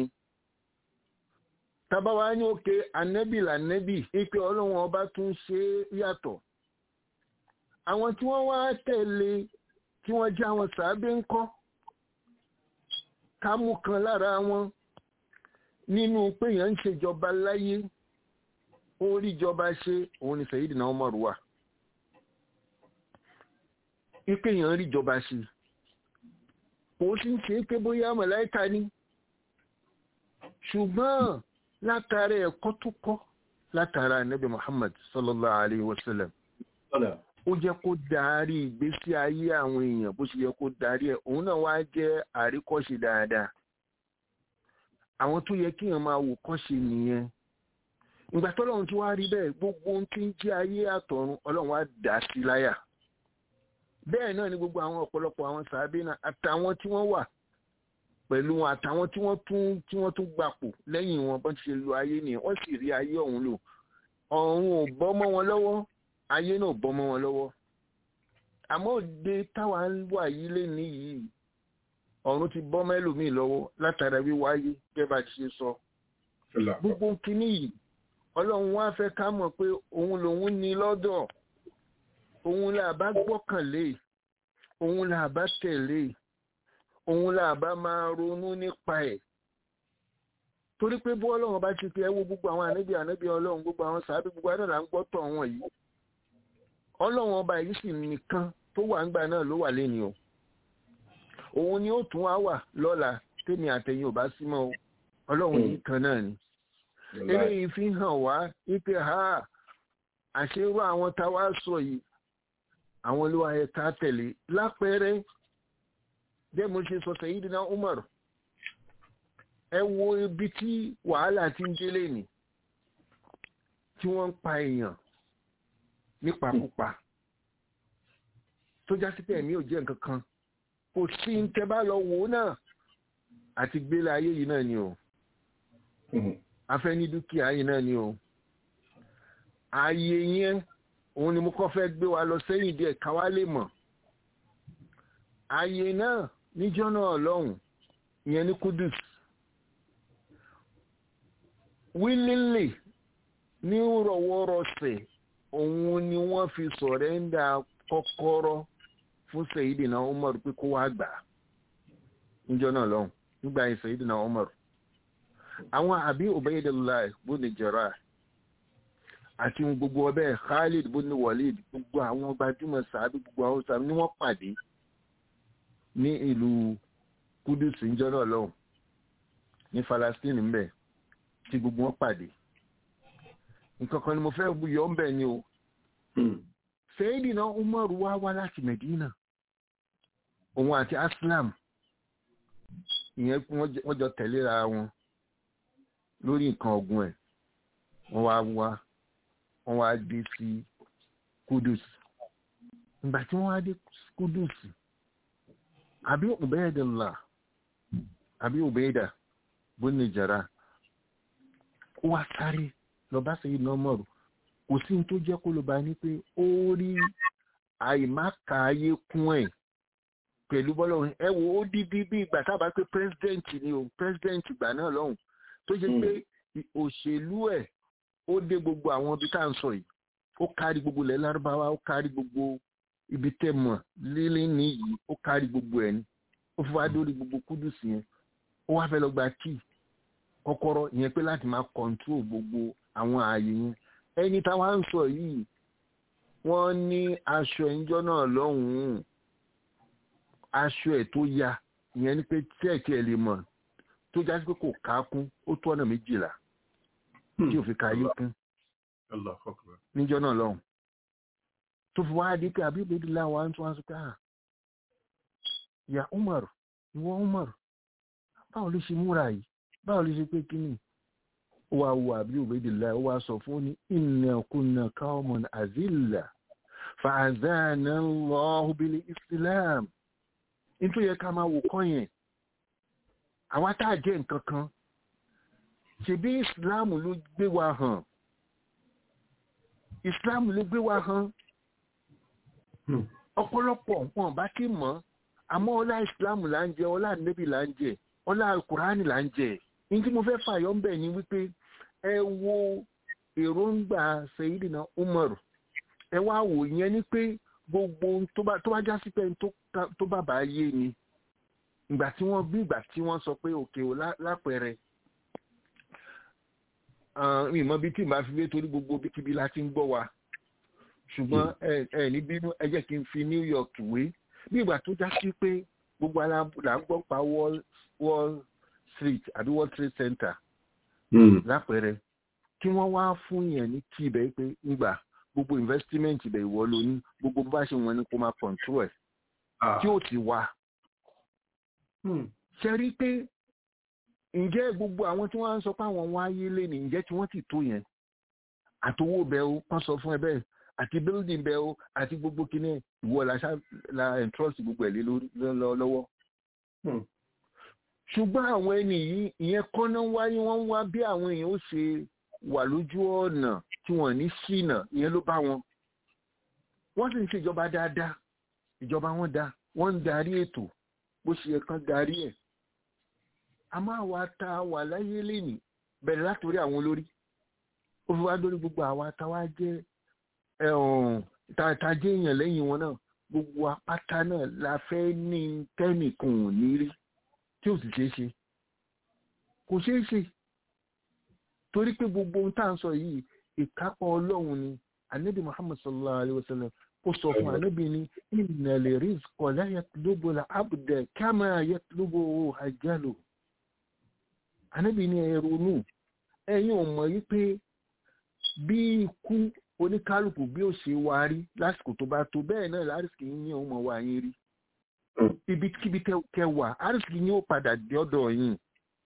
tábà wá ní òkè ànábì lànábì ipe Ọlọ́run ọba tún ṣe yàtọ̀ àwọn tí wọ́n wá tẹ̀lé tí wọ́n jẹ́ àwọn sàábé ńkọ́ ká mú kan lára wọn nínú pé èèyàn ń ṣèjọba láyé ó rí ìjọba ṣe òun ni Sayyidina Umar wà ipé èèyàn rí ìjọba ṣe ó sì ń ṣe pé bóyá màláíkà ni ṣùgbọ́n látara ẹ̀kọ́ tó kọ́ látara Ànábì Muhammad sallallahu alayhi wa sallam ó jẹ́ kó darí ìgbésí ayé àwọn èèyàn bó ṣe yẹ kó darí ẹ̀ òun náà wá jẹ́ àríkọ́ṣe dáadáa àwọn tó yẹ kí èèyàn máa wò kọ́ṣe nìyẹn ìgbà tọ́lọ́run tí wá rí bẹ́ẹ̀ gbogbo ohun tí ń jẹ́ ayé àtọ̀run Ọlọ́run wá dá sí láyà bẹ́ẹ̀ náà ni gbogbo àwọn ọ̀pọ̀lọpọ̀ àwọn sàábé náà àtàwọn tí wọ́n wà pẹ̀lú wọn àtàwọn tí wọ́n tún tí wọ́n tún gbapò lẹ́yìn wọn bọ́n ti ṣe lo ayé nìyẹn wọ́n sì rí ayé ọ̀hún lò ọ̀run ò bọ́ mọ́ wọn lọ́wọ́ ayé náà bọ́ mọ́ wọn lọ́wọ́ àmọ́ òde táwa wà yìí lé ní yìí ọ̀run ti bọ́ mẹ́lòmíì lọ́wọ́ látara wíwáyé gẹ́gẹ́ bá ti ṣe sọ gbogbo kínní yìí Ọlọ́run wá fẹ́ ká mọ̀ pé òun lòun ní lọ́dọ̀ òun là bá gbọ́kànlé òun là bá tẹ̀lé òun là bá máa ronú nípa ẹ̀ torí pé bó Ọlọ́run bá ti fi ẹwọ́ gbogbo àwọn ànábì ànábì Ọlọ́run gbogbo àwọn sàábì gbogbo àná là ń gbọ́tọ̀ wọn yìí Ọlọ́run ọba yìí sì nìkan tó wà ńgbà náà ló wà lẹ́ni o òun ni ó tún wá wà lọ́la tèmi àtẹ̀yìn ò bá sí mọ́ o Ọlọ́run yìí kan náà ni eléyìí fi hàn wá wípé ha àṣerú àwọn táwa sọ yìí àwọn olúwa ẹ̀ ká tẹ̀lé lápẹẹrẹ bẹ́ẹ̀ mo ṣe sọ Sayyidina Umar ẹ wo ibi tí wàhálà ti ń délé ni tí wọ́n ń pa èèyàn nípakúpa tó já sí pé ẹ̀mí ò jẹ́ nǹkan kan kò sí ń tẹ́ bá lọ wò ó náà àti gbélé ayé yìí náà ni o afẹ́ ní dúkìá yìí náà ni o ààyè yẹn òun ni mo kọ́ fẹ́ gbé wa lọ sẹ́yìn díẹ̀ ká wá lè mọ̀ ààyè náà níjọ́ náà lọ́hùn ìyẹn ní Kudus willingly ní rọ̀wọ́rọ̀sẹ̀ òun ni wọ́n fi sọ̀rẹ́ńdà kọ́kọ́rọ́ fún Sayyidina Umar pé kó wá gbà níjọ́ náà lọ́hùn nígbà yẹn Sayyidina Umar àwọn àbí Ubaydullah ibn Jarrah àti gbogbo ọbẹ̀ Khalid ibn Walid gbogbo àwọn gbajúmọ̀ sàábí gbogbo àwọn sàábí ni wọ́n pàdé ní ìlú Kudus níjọ́ náà lọ́hùn ní Palestine ń bẹ tí gbogbo wọn pàdé nǹkan kan ni mo fẹ́ yọ ń bẹ̀ ni o Sayyidina Umar wá wá láti Medina òun àti Aslam ìyẹn wọ́n jọ tẹ̀léra wọn lórí nǹkan ọ̀gùn ẹ̀ wọ́n wá wá wọ́n wá dé sí Kudus ìgbà tí wọ́n wá dé Kudus àbí Ubaydullah àbí Ubayda ibn Jarrah ó wá sáré lọ bá Sayyidina Umar kò sí tó jẹ́ kó ló bá ní pé ó rí àìmákàáyé kún ẹ̀ pẹ̀lú bọ́lọ́run ẹ wo ó dídí bí ìgbà tábà pé president ni o president ìgbà náà lọ́hùn tó jẹ́ pé òṣèlú ẹ̀ ó dé gbogbo àwọn ibi tá à ń sọ yìí ó kárí gbogbo ilẹ̀ lárúbáwá ó kárí gbogbo ibi tẹ́ mọ̀ lílé níyìí ó kárí gbogbo ẹ̀ ni ó fi wá dórí gbogbo Kudus yẹn ó wá fẹ́ lọ gba kíì kọ́kọ́rọ́ ìyẹn pé láti máa control gbogbo àwọn ààyè yẹn ẹni táwa ń sọ yìí wọ́n ní aṣọ ìjọ náà lọ́hùn-ún aṣọ ẹ̀ tó ya ìyẹn ni pé tí ẹ̀ tí ẹ̀ lè mọ̀ tó já sí pé kò ká kún ó tó ọ̀nà méjìlá tí ò fi ka yé kún níjọ́ náà lọ́hùn tó fi wá dé pé àbíbèdè láwọn á ń tún wá sí pé à ya Umar ìwọ Umar báwo ló ṣe múra yìí báwo ló ṣe pé kíni ó wá wo àbí Ubaydillah ó wá sọ fún ní inna kunna qawman azilla fa'azana Allahu bil Islam nítorí yẹ ká máa wò kọ́ yẹn àwa tá a jẹ́ nǹkan kan ṣebí Islam ló gbé wa hàn Islam ló gbé wa hàn ọ̀pọ̀lọpọ̀ wọn bá ti mọ̀ àmọ́ ọlá Islam là ń jẹ ọlá Ànábì là ń jẹ ọlá Al-Qur'ani là ń jẹ ní tí mo fẹ́ fàyọ ń bẹ̀ ni wípé ẹ wo èròǹgbà Sayyidina Umar ẹ wá wò yẹn ni pé gbogbo tó bá tó bá já sí pé tó bàbá yé ni ìgbà tí wọ́n bí ìgbà tí wọ́n sọ pé òkè ò lápẹẹrẹ ìmọ̀ bí tí ìmọ̀ fi wé torí gbogbo bíkíbi la ti ń gbọ́ wa ṣùgbọ́n ẹ ẹ ní bínú ẹ jẹ́ kí n fi New York wé bí ìgbà tó já sí pé gbogbo là ń gbọ́ pa Wall Wall Street àbí World Trade Center lápẹẹrẹ kí wọ́n wá fún yẹn ní kí ibẹ̀ pé ńgbà gbogbo investment ibẹ̀ ìwọ ló ní gbogbo bá ṣe wọn ní kó máa control ẹ̀ tí ó ti wá. ṣe rí pé ǹjẹ́ gbogbo àwọn tí wọ́n ń sọ pé àwọn wáyé lé ní ǹjẹ́ tí wọ́n ti tó yẹn àtowó bẹ́ẹ̀ o wọ́n sọ fún ẹ bẹ́ẹ̀ àti building bẹ́ẹ̀ o àti gbogbo kíní ìwọ la entrust gbogbo ẹ̀ lé lọ́wọ́. ṣùgbọ́n àwọn ẹni yìí ìyẹn kọ́nà wáyé wọ́n wá bí àwọn èèyàn ó ṣe wà lójú ọ̀nà tí wọ́n ní ṣìnà ìyẹn ló bá wọn. wọ́n sì ń ṣe ìjọba dáadáa ìjọba wọn dá wọ́n ń darí ètò bó ṣe yẹ kán darí ẹ̀. a máa wá ta wà láyé lénìí bẹ̀rẹ̀ látòrí àwọn olórí ó fi wá dórí gbogbo àwa táwa jẹ́ tàjẹ́ èèyàn lẹ́yìn wọn náà gbogbo apáta náà la fẹ́ ní tẹ́nìkan ò ní rí tí ò sì ṣeé ṣe kò ṣeé ṣe torí pé gbogbo ohun tá à ń sọ yìí ìkápá ọlọ́run ni anabi Muhammad sallallahu alayhi wa sallam kò sọ fún anabi ní innal rizqa la yatlubu al-abda kama yatlubu ajalu anabi ní ẹ ronú ẹ̀yin ò mọ̀ wípé bí ikú oníkálùkù bí ó ṣe wá rí lásìkò tó bá tó bẹ́ẹ̀ náà lárísìkì yín ò mọ̀ wá yín rí ibikíbi kẹwàá àrísìkì yín ó padà dé ọ̀dọ̀ yín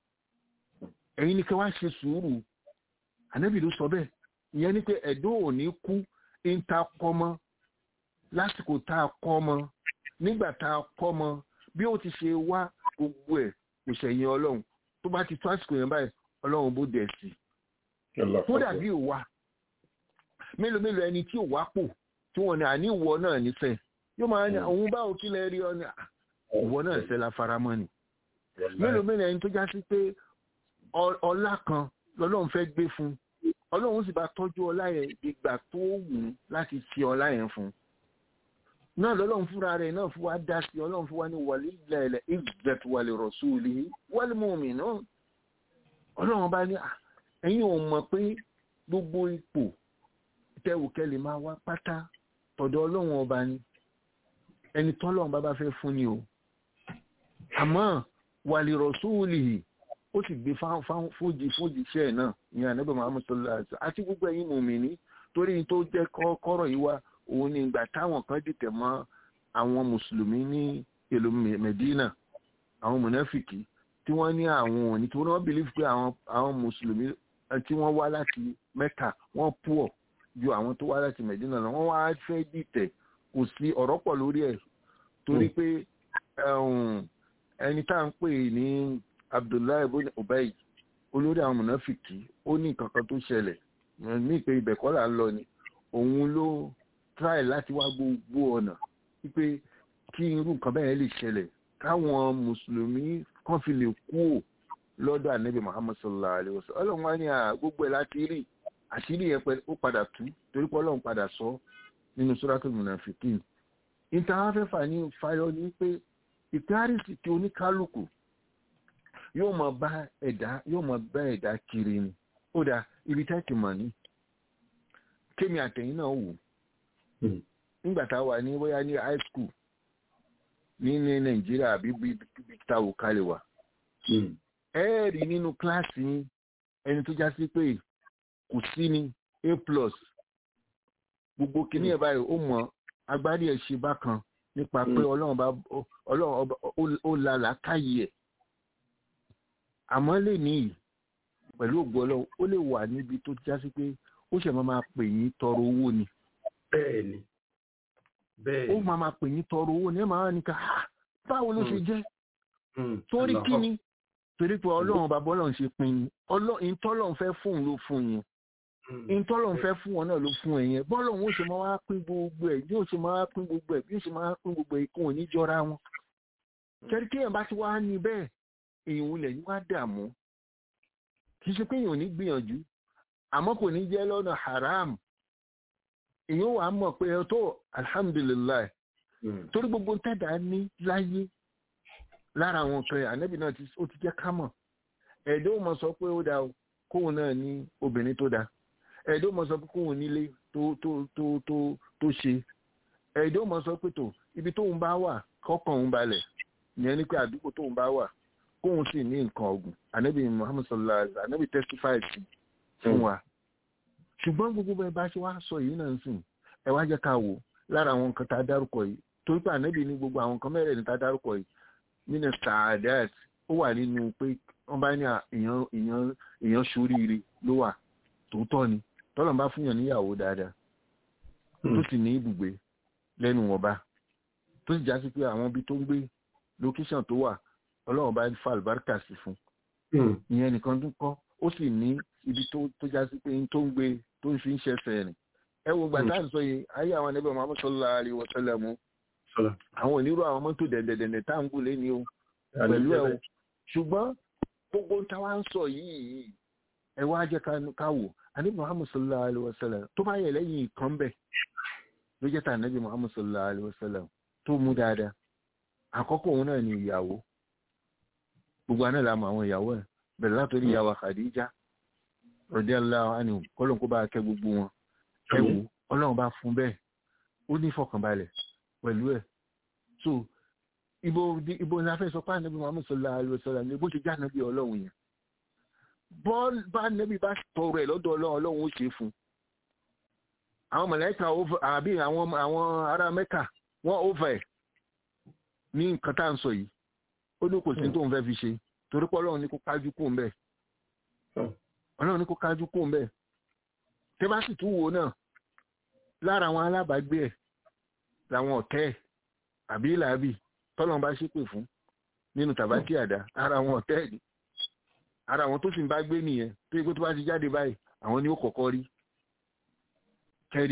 ẹ̀yin ni kẹ́ wá ṣe sùúrù ànábì ló sọ bẹ́ẹ̀ ìyẹn ni pé ẹ̀dọ́ ò ní kú ń ta kọ́ mọ́ lásìkò tá a kọ́ mọ́ nígbà tá a kọ́ mọ́ bí ó ti ṣe wá gbogbo ẹ̀ kò ṣẹ̀yìn ọlọ́run tó bá ti tó àsìkò yẹn báyìí ọlọ́run bó dẹ̀ sí tó dàbí òwa mélòó mélòó ẹni tí ò wá pò tí wọ́n ní àníwọ̀ náà nífẹ̀ẹ́ yóò máa ní àwọn báwo kí lẹ rí ọ ní ìwọ náà ṣe la faramọ́ ni mélòó mélòó ẹni tó já sí pé ọlá kan lọ́lọ́run fẹ́ gbé fún ọlọ́run sì bá tọ́jú ọlá yẹn ìgbà tó wù ú láti fi ọlá yẹn fún náà lọ́lọ́run fúnra rẹ̀ náà fún wa dá sí ọlọ́run fún wa ní walillahi izzat wa li rasulihi wal mu'minun ọlọ́run bá ní ẹ̀yin ò mọ̀ pé gbogbo ipò tẹ́wùkẹ́ lè máa wá pátá tọ̀dọ̀ ọlọ́run ọba ni ẹni tọ́lọ́run bá bá fẹ́ fún ni o àmọ́ wa li rasulihi ó sì gbé fújì fújì iṣẹ́ ẹ̀ náà ní ànábì Muhammad sallallahu alaihi wasallam àti gbogbo ẹ̀yin mùmínì torí tó jẹ́ kọ́rọ̀ yìí wá òun ni ìgbà táwọn kan dìtẹ̀ mọ́ àwọn mùsùlùmí ní ìlú Medina àwọn mùnáfìkì tí wọ́n ní àwọn òní tí wọ́n believe pé àwọn mùsùlùmí tí wọ́n wá láti Mẹ́kà wọ́n pọ̀ ju àwọn tó wá láti Medina lọ wọ́n wá fẹ́ dìtẹ̀ kò sí ọ̀rọ̀ pọ̀ lórí ẹ̀ torí pé ẹni tá à ń pè ní Abdullahi ibn Ubay olórí àwọn mùnáfìkì ó ní nǹkan kan tó ṣẹlẹ̀ ní ìpè ibẹ̀ kọ́ là ń lọ ni òun ló try láti wá gbogbo ọ̀nà wípé kí irú nǹkan bẹ́ẹ̀ lè ṣẹlẹ̀ káwọn mùsùlùmí kan fi lè kú lọ́dọ̀ ànábì Muhammad sallallahu alaihi wasallam ọlọ́run wá ní gbogbo ẹ̀ láti rí àṣírí yẹn ó padà tú torí pé ọlọ́run padà sọ nínú suratul munafiqin níta wá fẹ́ fà ní fayọ ní pé ìpín tí oníkálukú yóò máa bá ẹ̀dá yóò máa bá ẹ̀dá kiri ni ó dá ibi tẹ́tì mọ̀ ní kémi àtẹ̀yìn náà wò nígbà tá a wà ní bóyá ní high school ní ní Nàìjíríà àbí bí tá a wò kálẹ̀ wà ẹ rí nínú kíláàsì ẹni tó já sí pé kò sí ní A plus gbogbo kìíní ẹ̀ báyìí ó mọ̀ agbárí ẹ̀ ṣe bákan nípa pé ọlọ́run bá ọlọ́run ó la làákàyè ẹ̀ àmọ́ lè ní pẹ̀lú ògbó ọlọ́run ó lè wà níbi tó já sí pé ó ṣe máa máa pè yín tọrọ owó ni. bẹ́ẹ̀ni bẹ́ẹ̀ni. ó máa máa pè yín tọrọ owó ni ẹ máa ní ká báwo ló ṣe jẹ́. torí kí ni torí pé ọlọ́run bàbá ọlọ́run ṣe pin ni ìtọ́lọ́run fẹ́ fún ló fún yín ìtọ́lọ́run fẹ́ fún wọn náà ló fún ẹ yẹn bọ́lọ́run ó ṣe máa wá pín gbogbo ẹ̀ bí ó ṣe máa wá pín gbogbo ẹ̀ bí ó ṣe máa wá pín gbogbo ẹ̀ kí wọn ò ní jọra wọn. kẹ́rí kéèyàn bá ti wá ní bẹ́ẹ̀ èèyàn ò lè ní wá dààmú kì í ṣe pé èèyàn ò ní gbìyànjú àmọ́ kò ní jẹ́ lọ́nà haram èèyàn wà á mọ̀ pé ẹ tó alhamdulillah torí gbogbo tẹ́dà ní láyé lára àwọn ọ̀pẹ ànábì náà ó ti jẹ́ ká mọ̀ ẹ̀dọ́ ò mọ̀ sọ pé ó dáa kóun náà ní obìnrin tó dáa ẹ̀dọ́ ò mọ̀ sọ pé kóun nílé tó tó tó tó tó ṣe ẹ̀dọ́ ò mọ̀ sọ pé tó ibi tóun bá wà kọ́kàn òun balẹ̀ ìyẹn ní pé àdúgbò tóun bá wà kóun sì ní nǹkan ọ̀gùn ànábì Muhammad sallallahu alaihi wasallam ànábì testify sí fún wa ṣùgbọ́n gbogbo bẹ́ẹ̀ bá ṣe wá sọ yìí náà ń sìn ẹ wá jẹ́ ká wò lára àwọn nǹkan tá a dárúkọ yìí torí pé ànábì ní gbogbo àwọn nǹkan mẹ́rẹ̀ẹ̀rin tá a dárúkọ yìí mínísítà adat ó wà nínú pé wọ́n bá ní èèyàn èèyàn èèyàn ṣoríire ló wà tòótọ́ ni tọ́lọ̀ bá fún yàn níyàwó dáadáa tó sì ní ibùgbé lẹ́nu ọba tó sì já sí pé àwọn ibi tó ń gbé lókíṣàn tó wà ọlọ́run bá fa àlùbáríkà sí fún ìyẹn nìkan tó kọ́ ó sì ní ibi tó já sí pé tó ń gbé tó ń fi ń ṣẹ̀ṣẹ̀ rìn ẹ wo gbàtà sọ yìí ayé àwọn ẹnẹbẹ Muhammad sallallahu alaihi wasallam àwọn onírú àwọn mọ́tò dẹ̀dẹ̀dẹ̀dẹ̀ tá à ń gùn lé ní o pẹ̀lú ẹ̀ o ṣùgbọ́n gbogbo ń ta wá ń sọ yìí ẹ wá jẹ́ ká wò àní Muhammad sallallahu alaihi wasallam tó bá yẹ lẹ́yìn ìkan bẹ̀ ló jẹ́ tà ànábì Muhammad sallallahu alaihi wasallam tó mú dáadáa àkọ́kọ́ òun náà ni ìyàwó gbogbo àná làmọ àwọn ìyàwó ẹ̀ bẹ̀rẹ̀ látòrí ìyàwó Khadija radiyallahu anha kọ́lọ́n kó bá kẹ́ gbogbo wọn ẹ wò ọlọ́run bá fún bẹ́ẹ̀ ó ní ìfọkànbalẹ̀ pẹ̀lú ẹ̀ so ibo ibo ní afẹ́ sọ pé ànábì Muhammad sallallahu alaihi wasallam ní bó ṣe já ànábì ọlọ́run yẹn bá ànábì bá tọrọ ẹ̀ lọ́dọ̀ ọlọ́run ọlọ́run ó ṣe é fún àwọn mọ̀lẹ́kà àbí àwọn àwọn ará Mẹ́kà wọ́n over ẹ̀ ní nǹkan tá à ń sọ yìí ó ní kò sí tó ń fẹ́ fi ṣe torí pé ọlọ́run ní kó kájú kó ń bẹ̀ ọlọ́run ní kó kájú kó ń bẹ̀ tẹ́ bá sì tún wò náà lára àwọn alábàágbé ẹ̀ làwọn ọ̀tẹ́ ẹ̀ àbí làábì tọ́lọ́run bá ṣépè fún nínú tàbátì àdá ara àwọn ọ̀tẹ́ ẹ̀ ara àwọn tó sì ń bá gbé nìyẹn tó yẹ kó tó bá ti jáde báyìí àwọn ni ó kọ́kọ́ rí kẹ́rì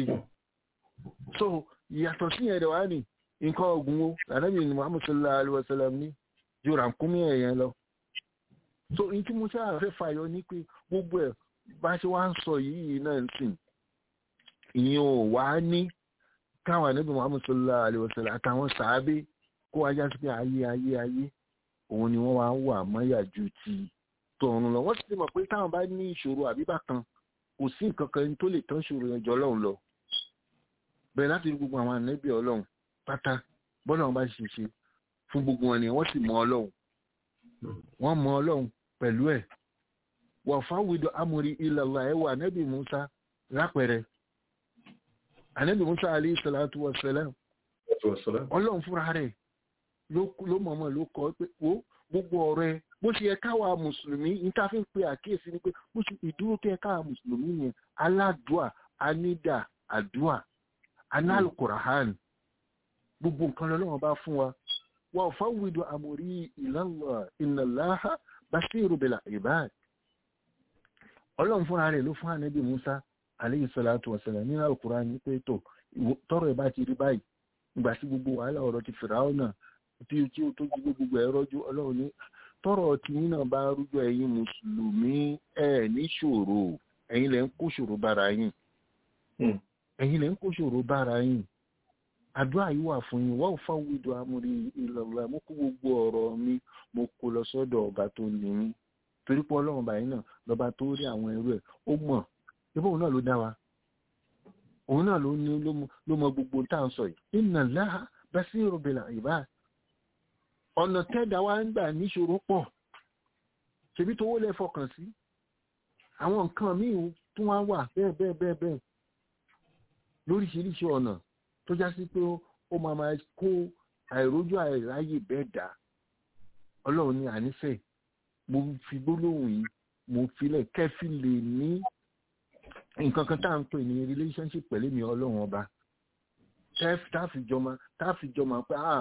so ìyàtọ̀ sí ẹ̀rẹ̀ wá ní nǹkan ọ̀gùn wo ànábì Muhammad sallallahu alaihi wasallam ní ju ràkúnmí ẹ̀yẹn lọ so in tí mo sáà fẹ́ fàyọ ní pé gbogbo ẹ̀ bá ṣe wá ń sọ yìí náà ń sìn ìyẹn ò wá ní káwọn ànábì Muhammad sallallahu alaihi wasallam àtàwọn sàábé kó wájá sí pé ayé ayé ayé òun ni wọ́n wá ń wà mọ́yà ju ti tọ̀run lọ wọ́n sì ti mọ̀ pé táwọn bá ní ìṣòro àbíbá kan kò sí nǹkan kan tó lè tán ìṣòro yẹn jọ ọlọ́run lọ bẹ́ẹ̀ láti rí gbogbo àwọn ànábì ọlọ́run pátá bọ́lọ́run bá ṣe ṣe fún gbogbo wọn ni wọ́n sì mọ ọlọ́run wọ́n mọ ọlọ́run pẹ̀lú ẹ̀ wọ́n fáwìdọ̀ amúrí ilallah ẹ̀ wà ànábì Musa lápẹẹrẹ ànábì Musa alayhi salatu wa salam ọlọ́run fúnra rẹ̀ ló mọ̀ọ́mọ̀ ló kọ́ pé ó gbogbo ọ̀rọ̀ ẹ bó ṣe yẹ káwa mùsùlùmí ní tá a fi ń pe àkíyèsí ni pé bó ṣe ìdúró tó yẹ káwa mùsùlùmí yẹn aládùá anídà àdúà análùkùràhán gbogbo nǹkan lọ́wọ́ bá fún wa wà fáwìdò àmórí ilallah innallaha basiru bil ibad ọlọ́run fúnra rẹ̀ ló fún ànábì Musa alayhi salatu wasalam nínú alukùránì pé tó tọrọ ẹ̀ bá ti rí báyìí ìgbà tí gbogbo wàhálà ọ̀rọ̀ ti Fíráúnà tí tí ó tó jí gbogbo ẹ̀rọ jú ọlọ́run ní tọrọ tí yín náà bá rújọ ẹ̀yin mùsùlùmí ẹ̀ ní ṣòro ẹ̀yin lẹ́ ń kó ṣòro bára yín ẹ̀yin lẹ́ ń kó ṣòro bára yín àdúrà yìí wà fún yín wọ́n fáwìdò amúrí ilallah mo kó gbogbo ọ̀rọ̀ mi mo kó lọ sọ́dọ̀ ọba tó ní mí torí pé ọlọ́run báyìí náà lọ́ba tó rí àwọn ẹrú ẹ̀ ó mọ̀ ibò òun náà ló dá wa òun náà ló ní ló mọ gbogbo tá à ń sọ yìí innallaha basiru bil ibad ọ̀nà tẹ́dà wá ń gbà níṣòro pọ̀ ṣebí tó wó lẹ́ fọkàn sí àwọn nǹkan míì tó wá wà bẹ́ẹ̀ bẹ́ẹ̀ bẹ́ẹ̀ bẹ́ẹ̀ lóríṣiríṣi ọ̀nà tó já sí pé ó máa máa kó àìrójú àìráyè bẹ́ẹ̀ dà ọlọ́run ní ànífẹ́ mo fi gbólóhùn yìí mo filẹ̀ kẹ́fì lè ní nǹkan kan tá à ń pè ní relationship pẹ̀lú mi ọlọ́run ọba táàfìjọmọ táàfìjọmọ pé ah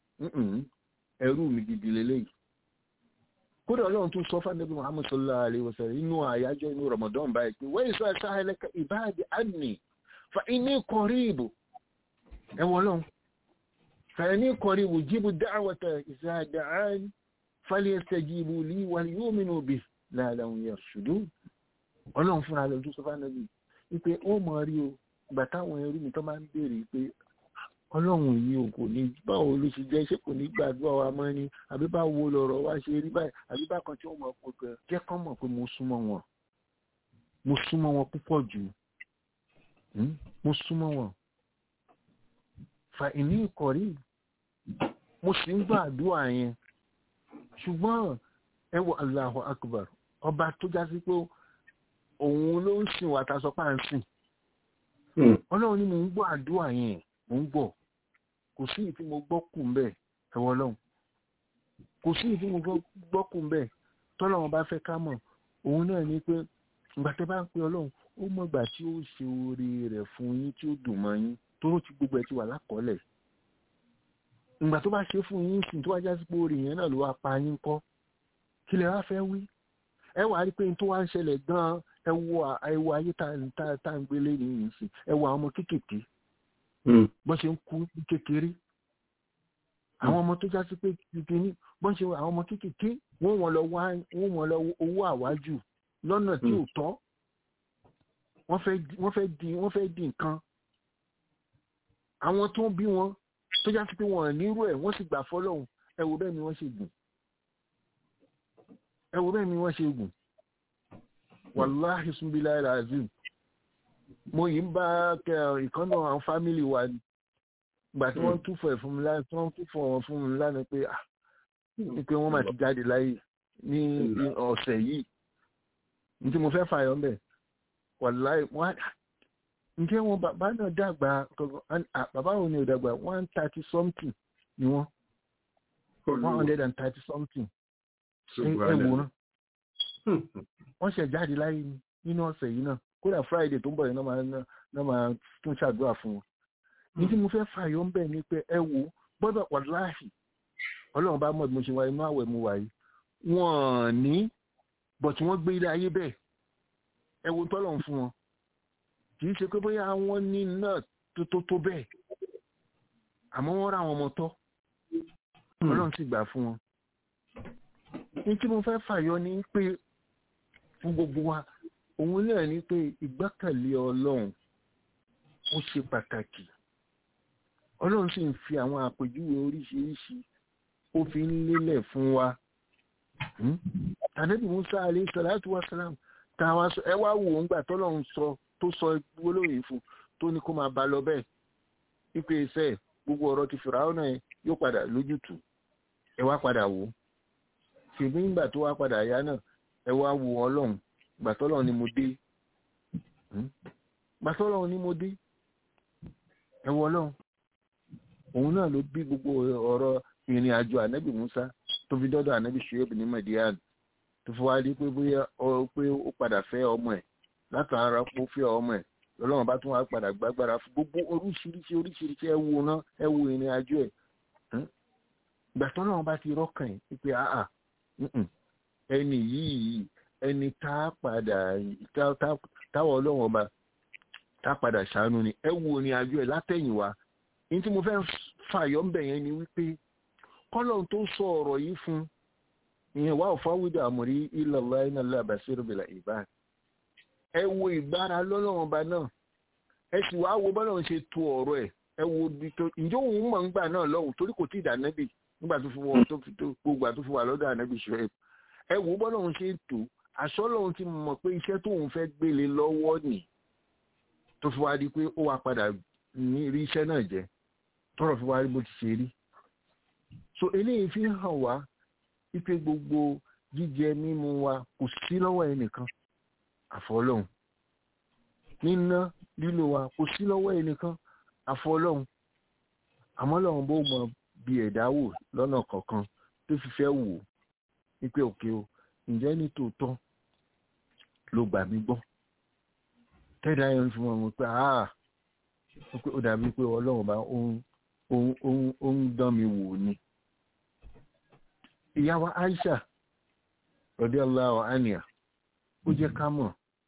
ẹrú mi gidi lélẹ́yìí kódà ọlọ́run tún sọ fún Ànábì Muhammad sallallahu alaihi wasallam inú àyájọ́ inú Ramadan báyìí pé wọ́n ìsọ ẹ̀sá ẹlẹ́kẹ́ ìbáàdì anni fa inni qaribu ẹwọ ọlọ́run fa inni qaribu jibu da'wata iza da'an falyastajibu li wal yu'minu bi la'allahum yarshudun ọlọ́run fúnra rẹ̀ tún sọ fún Ànábì wípé ó mọ̀ rí o ìgbà táwọn ẹrú mi tó máa ń béèrè pé ọlọ́run yìí ò kò ní báwo ló ṣe jẹ́ ṣé kò ní gbàdúrà wa mọ́ ni àbí báwo lọ̀rọ̀ wa ṣe rí báyìí àbí bákan tí wọ́n mọ̀ pé pé jẹ́ kán mọ̀ pé mo súnmọ́ wọn mo súnmọ́ wọn púpọ̀ jù mo súnmọ́ wọn fa ìní ìkọ̀rí mo sì ń gbàdúrà yẹn ṣùgbọ́n ẹ wọ Allahu Akbar ọba tó já sí pé òun ló ń sìn wà tá a sọ pé à ń sìn ọlọ́run ni mò ń gbọ́ àdúrà yẹn mò ń gbọ́ kò sí ìtí mo gbọ́ kù mbẹ́ ẹ̀wọ̀ ọlọ́run kò sí ìtí mo gbọ́ kù mbẹ́ tọ́lọ́run bá fẹ́ ká mọ̀ òun náà ni pé ìgbà tẹ́ bá ń pe ọlọ́run ó mọ̀ ìgbà tí ó ṣe oore rẹ̀ fún yín tí ó dùn mọ́ yín tó ti gbogbo ẹ̀ ti wà lákọọ́lẹ̀ ìgbà tó bá ṣe fún yín sìn tó wá já sí pé oore yẹn náà ló wá pa yín kọ́ kí lẹ wá fẹ́ wí ẹ wà á rí pé tó wá ń ṣẹlẹ̀ gan-an ẹ wo ẹ wo ayé tá à ń gbélé nìyí sí ẹ wo àwọn ọmọ kéékèèké bọ́n ṣe ń kú kékeré àwọn ọmọ tó já sí pé kékeré bọ́n ṣe àwọn ọmọ kékeré wọ́n wọ́n lọ wá wọ́n wọ́n lọ owó àwájù lọ́nà tí ò tọ́ wọ́n fẹ́ di wọ́n fẹ́ di nǹkan àwọn tó ń bí wọn tó já sí pé wọ́n nírú ẹ̀ wọ́n sì gbà fọ́lọ́hun ẹ wo bẹ́ẹ̀ ni wọ́n ṣe gùn ẹ wo bẹ́ẹ̀ ni wọ́n ṣe gùn wàláhì sunbílá razim mo yìí ń bá ìkànnà àwọn fámìlì wa ni ìgbà tí wọ́n túfọ̀ ẹ̀ fún mi lánàá tí wọ́n túfọ̀ wọn fún mi lánàá pé ah ní pé wọ́n máa ti jáde láyé ní ọ̀sẹ̀ yìí ní tí mo fẹ́ fààyàn bẹ̀ wàláhì wọ́n ǹjẹ́ wọn bàbá náà dàgbà bàbá òun ni ò dàgbà one thirty something ni wọ́n one hundred and thirty something ẹ wòran wọ́n ṣẹ̀ jáde láyé nínú ọ̀sẹ̀ yìí náà kódà Friday tó ń bọ̀ yìí náà máa tún ṣàdúrà fún wọn ní tí mo fẹ́ fààyàn bẹ̀ ni pé ẹ wò gbọ́dọ̀ wàláhì ọlọ́run bá mọ̀ bí mo ṣe wá inú àwẹ̀ mo wà yìí wọ́n ní bọ̀ tí wọ́n gbé ilé ayé bẹ́ẹ̀ ẹ wo tọ́lọ́run fún wọn kì í ṣe pé bóyá wọ́n ní náà tó tó tó bẹ́ẹ̀ àmọ́ wọ́n rà wọn ọmọ tọ́ ọlọ́run sì gbà fún wọn ní tí mo fẹ́ fààyàn ni pé fún gbogbo wa òun náà ní pé ìgbẹ́kẹ̀lé ọlọ́run ó ṣe pàtàkì ọlọ́run sì ń fi àwọn àpèjúwe oríṣiríṣi ó fi ń lélẹ̀ fún wa Ànábì Mùsá alayhi salatu wa salam táwa sọ ẹ wá wò ó ń gbà tọ́lọ́run sọ tó sọ gbólóyìn fún tó ní kó máa bá lọ bẹ́ẹ̀ wípé iṣẹ́ gbogbo ọ̀rọ̀ ti Fáráò náà yóò padà lójútùú ẹ wá padà wò ó ṣègbè ńgbà tó wá padà yá náà ẹ wá wò ọlọ́run gbàtọ́lọ́run ni mo dé gbàtọ́lọ́run ni mo dé ẹ wò ọlọ́run òun náà ló bí gbogbo ọ̀rọ̀ ìrìn àjò ànábì Mùsá tó fi dọ́dọ̀ ànábì Ṣuaibu ní Madian tó fi wá rí pé bóyá pé ó padà fẹ́ ọmọ ẹ̀ látara pé ó fẹ́ ọmọ ẹ̀ lọ́lọ́run bá tún wá padà gbàgbára fún gbogbo oríṣiríṣi oríṣiríṣi ẹ wò náà ẹ wò ìrìn àjò ẹ̀ gbàtọ́lọ́run bá ti rọ́kàn ẹ̀ pé àà ẹni yìí ẹni tá a padà táwọn ọlọ́run ọba tá a padà ṣàánú ni ẹ wo ní àjọ ẹ̀ látẹ̀yìnwá ní tí mo fẹ́ fàyọ́ ń bẹ̀ yẹn ni wípé kọ́lọ́run tó sọ ọ̀rọ̀ yìí fún ìyẹn wà fáwídà àmọ̀rí ila Allah inna Allaha basirun bil ibad ẹ wo ìgbára lọ́lọ́run ọba náà ẹ sì wá wo bọ́lọ́run ṣe to ọ̀rọ̀ ẹ̀ ẹ wo ǹjẹ́ òun mọ̀ ń gbà náà lọ́hùn torí kò tí ì dà nẹ́bì nígbà tó fi wọ́n tó fi tó gbogbo àtó fi wà lọ́dọ̀ ànábì Ṣuaibu ẹ wò bọ́lọ́run ṣe ń tò àṣọlọ́run ti mọ̀ pé iṣẹ́ tóun fẹ́ gbélé lọ́wọ́ nì tó fi wá di pé ó wá padà ní rí iṣẹ́ náà jẹ́ tọ́rọ̀ fi wá rí bó ti ṣe rí so eléyìí fi hàn wá wípé gbogbo jíjẹ mímu wa kò sí lọ́wọ́ ẹnìkan àfọlọ́hun níná lílo wa kò sí lọ́wọ́ ẹnìkan àfọlọ́hun àmọ́ lọ́hun bó mọ bí ẹ̀dá wò lọ́nà kọ̀ọ̀kan tó fi fẹ́ wò wípé òkè o ǹjẹ́ ní tòótọ́ ló gbà mí gbọ́ tẹ́lẹ̀ ayọ̀ fi wọ́n pé àá ó dàbí pé ọlọ́run bá ó ń dán mi wò ni. ìyá wa Aisha radiyallahu anha ó jẹ́ ká mọ̀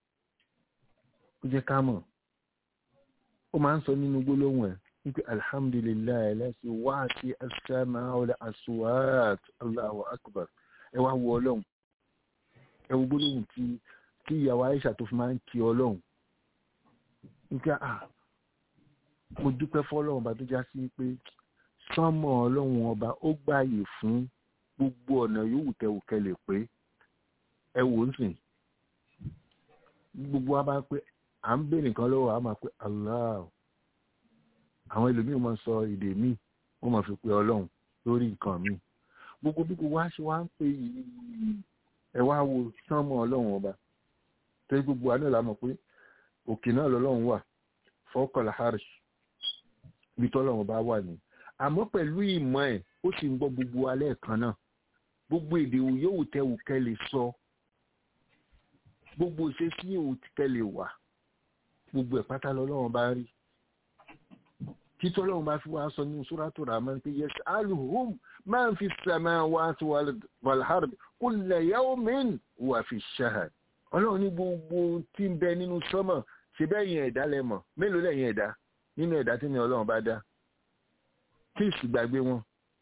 ó jẹ́ ká mọ̀ ó máa ń sọ nínú gbólóhùn ẹ̀ wípé alhamdulillahi lẹ́sìn wá sí as-sama'u al-aswat Allahu akbar ẹ wá wo ọlọ́run ẹ wo gbólóhùn tí tí ìyàwó Aisha tó fi máa ń kí ọlọ́run nígbà à mo dúpẹ́ fọ́lọ́run ọba tó já sí pé sánmọ̀ ọlọ́run ọba ó gbààyè fún gbogbo ọ̀nà yòówù tẹ̀wùkẹ́ lè pé ẹ wò ó sìn gbogbo wa bá pé à ń bèèrè nǹkan lọ́wọ́ a máa pé Allah àwọn ẹlòmíì máa sọ èdè míì wọ́n máa fi pé ọlọ́run lórí nǹkan míì gbogbo bí gbogbo wa ṣe wá ń pè yìí ẹ wá wo sánmọ̀ ọlọ́run ọba torí gbogbo wa náà la mọ̀ pé òkè náà lọ́lọ́run wà fọ́kànlá harish ibi tọ́lọ́run bá wà ní àmọ́ pẹ̀lú ìmọ̀ ẹ̀ ó sì ń gbọ́ gbogbo alẹ́ kan náà gbogbo èdè yòówù tẹ́wù kẹ́ lè sọ gbogbo ìṣesí yòówù kẹ́ lè wà gbogbo ẹ̀ pátá lọ́lọ́run bá rí kí tọ́lọ́run bá fi wá sọ ní Suratu Rahman pé yas'aluhum man fi samawati wal ardi kulla yawmin huwa fi shahr ọlọ́run ní gbogbo tí ń bẹ nínú sọ́mọ̀ ṣe bẹ́yìn ẹ̀dá lẹ́mọ̀ mélòó lẹ́yìn ẹ̀dá nínú ẹ̀dá tí ni ọlọ́run bá dá tí ìsì gbàgbé wọn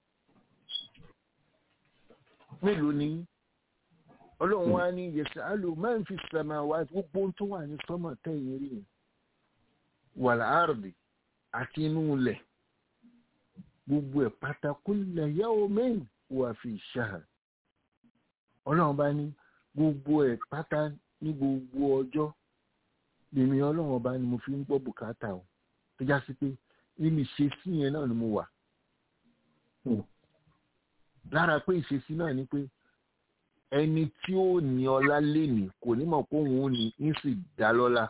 mélòó ní ọlọ́run wá ní yas'alu man fi samawati gbogbo tó wà ní sọ́mọ̀ tẹ́yìn rí wal ardi àti inú ilẹ̀ gbogbo ẹ̀ pátá kulla yawmin huwa fi shahr ọlọ́run bá ní gbogbo ẹ̀ pátá ní gbogbo ọjọ́ lèmi ọlọ́run ọba ni mo fi ń gbọ́ bùkátà o tó já sí pé ìmì ìṣesí yẹn náà ni mo wà lára pé ìṣesí náà ni pé ẹni tí ó ní ọlá lénìí kò ní mọ̀ pé òun ò ní ń sì dá lọ́lá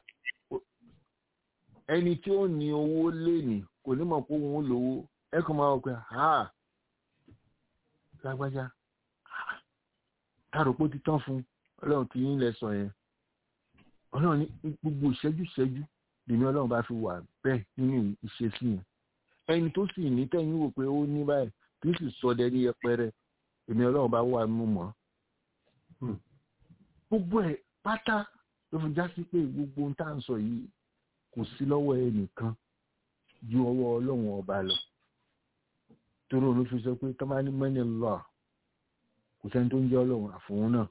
ẹni tí ó ní owó lénìí kò ní mọ̀ pé òun ò lówó ẹ kàn máa wọ pé ha lágbájá tààrọ̀ pé ó ti tán fún ọlọ́run tí yín lẹ sọ yẹn ọlọ́run ní gbogbo ìṣẹ́jú ìṣẹ́jú lèmi ọlọ́run bá fi wà bẹ́ẹ̀ nínú ìṣesí yẹn ẹni tó sì ní tẹ̀yìn wò pé ó ní báyìí kì í sì sọ dẹni yẹpẹrẹ èmi ọlọ́run bá wà mú mọ́ gbogbo ẹ̀ pátá ló fi já sí pé gbogbo ohun tá à ń sọ yìí kò sí lọ́wọ́ ẹnìkan ju ọwọ́ ọlọ́run ọba lọ torí òun ló fi sọ pé tọ́mọ ní mẹ́ni lọ kò sẹ́ni tó ń jẹ́ ọlọ́run àfòun náà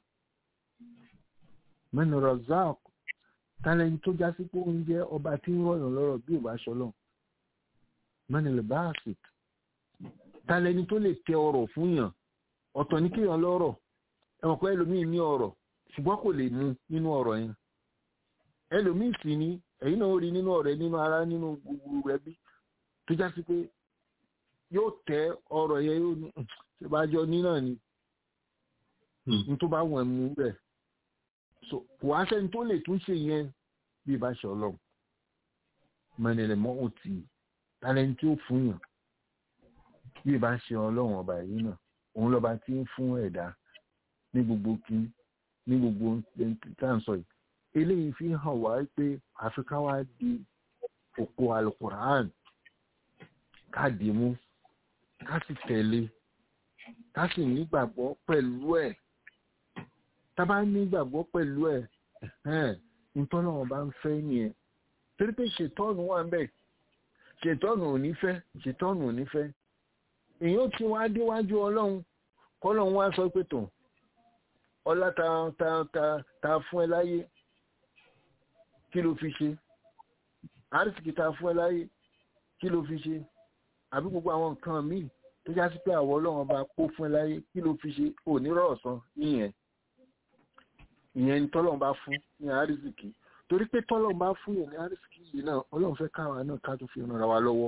mẹ́ni Razak tálẹ́yìn tó já sí pé ó ń jẹ́ ọba tí ń rọ̀yàn lọ́rọ̀ bí ò bá ṣọlọ́ mẹ́ni lè bá àsìk tálẹ́yìn tó lè tẹ ọrọ̀ fún yàn ọ̀tọ̀ ní kéèyàn lọ́rọ̀ ẹ̀wọ̀n pé ẹlòmíì ní ọrọ̀ ṣùgbọ́n kò lè mú nínú ọrọ̀ yẹn ẹlòmíì sì ní ẹ̀yìn náà ó rí nínú ọ̀rẹ́ nínú ara nínú gbogbo ẹbí tó já sí pé yóò tẹ ọrọ̀ yẹn yóò ní ṣe bá jọ ní náà ni ní tó bá wọn mú bẹ́ẹ̀ so wàá sẹ́ni tó lè tún ṣe yẹn bí ìbá ṣe ọlọ́run mẹ́nìlẹ̀ mọ́ ò tì í tálẹ́ni tí ó fún yàn bí ìbá ṣe ọlọ́run ọba yìí náà òun lọ́ba tí ń fún ẹ̀dá ní gbogbo kí ní gbogbo tá à ń sọ yìí eléyìí fi hàn wá pé àfikà wá di òpó alukur'an ká dì mú ká sì tẹ̀lé ká sì nígbàgbọ́ pẹ̀lú ẹ̀ tá bá nígbàgbọ́ pẹ̀lú ẹ̀ nítorí wọn bá ń fẹ́ nìyẹn torí pé ṣètọ́nù wà ń bẹ̀ ṣètọ́nù ò ní fẹ́ ṣètọ́nù ò ní fẹ́ èèyàn tí wọ́n á déwájú ọlọ́run kọ́lọ́run wá sọ pé tàn ọlá ta ta ta ta fún ẹ láyé kí ló fi ṣe àrísìkí ta fún ẹ láyé kí ló fi ṣe àbí gbogbo àwọn nǹkan míì tó já sí pé àwọn ọlọ́run bá kó fún ẹ láyé kí ló fi ṣe onírọ̀ ọ̀sán nìyẹn ìyẹn ni tọ́lọ́run bá fún ní àrísìkí torí pé tọ́lọ́run bá fún yẹn ní àrísìkí yìí náà ọlọ́run fẹ́ káwa náà ká tó fi ràn wa lọ́wọ́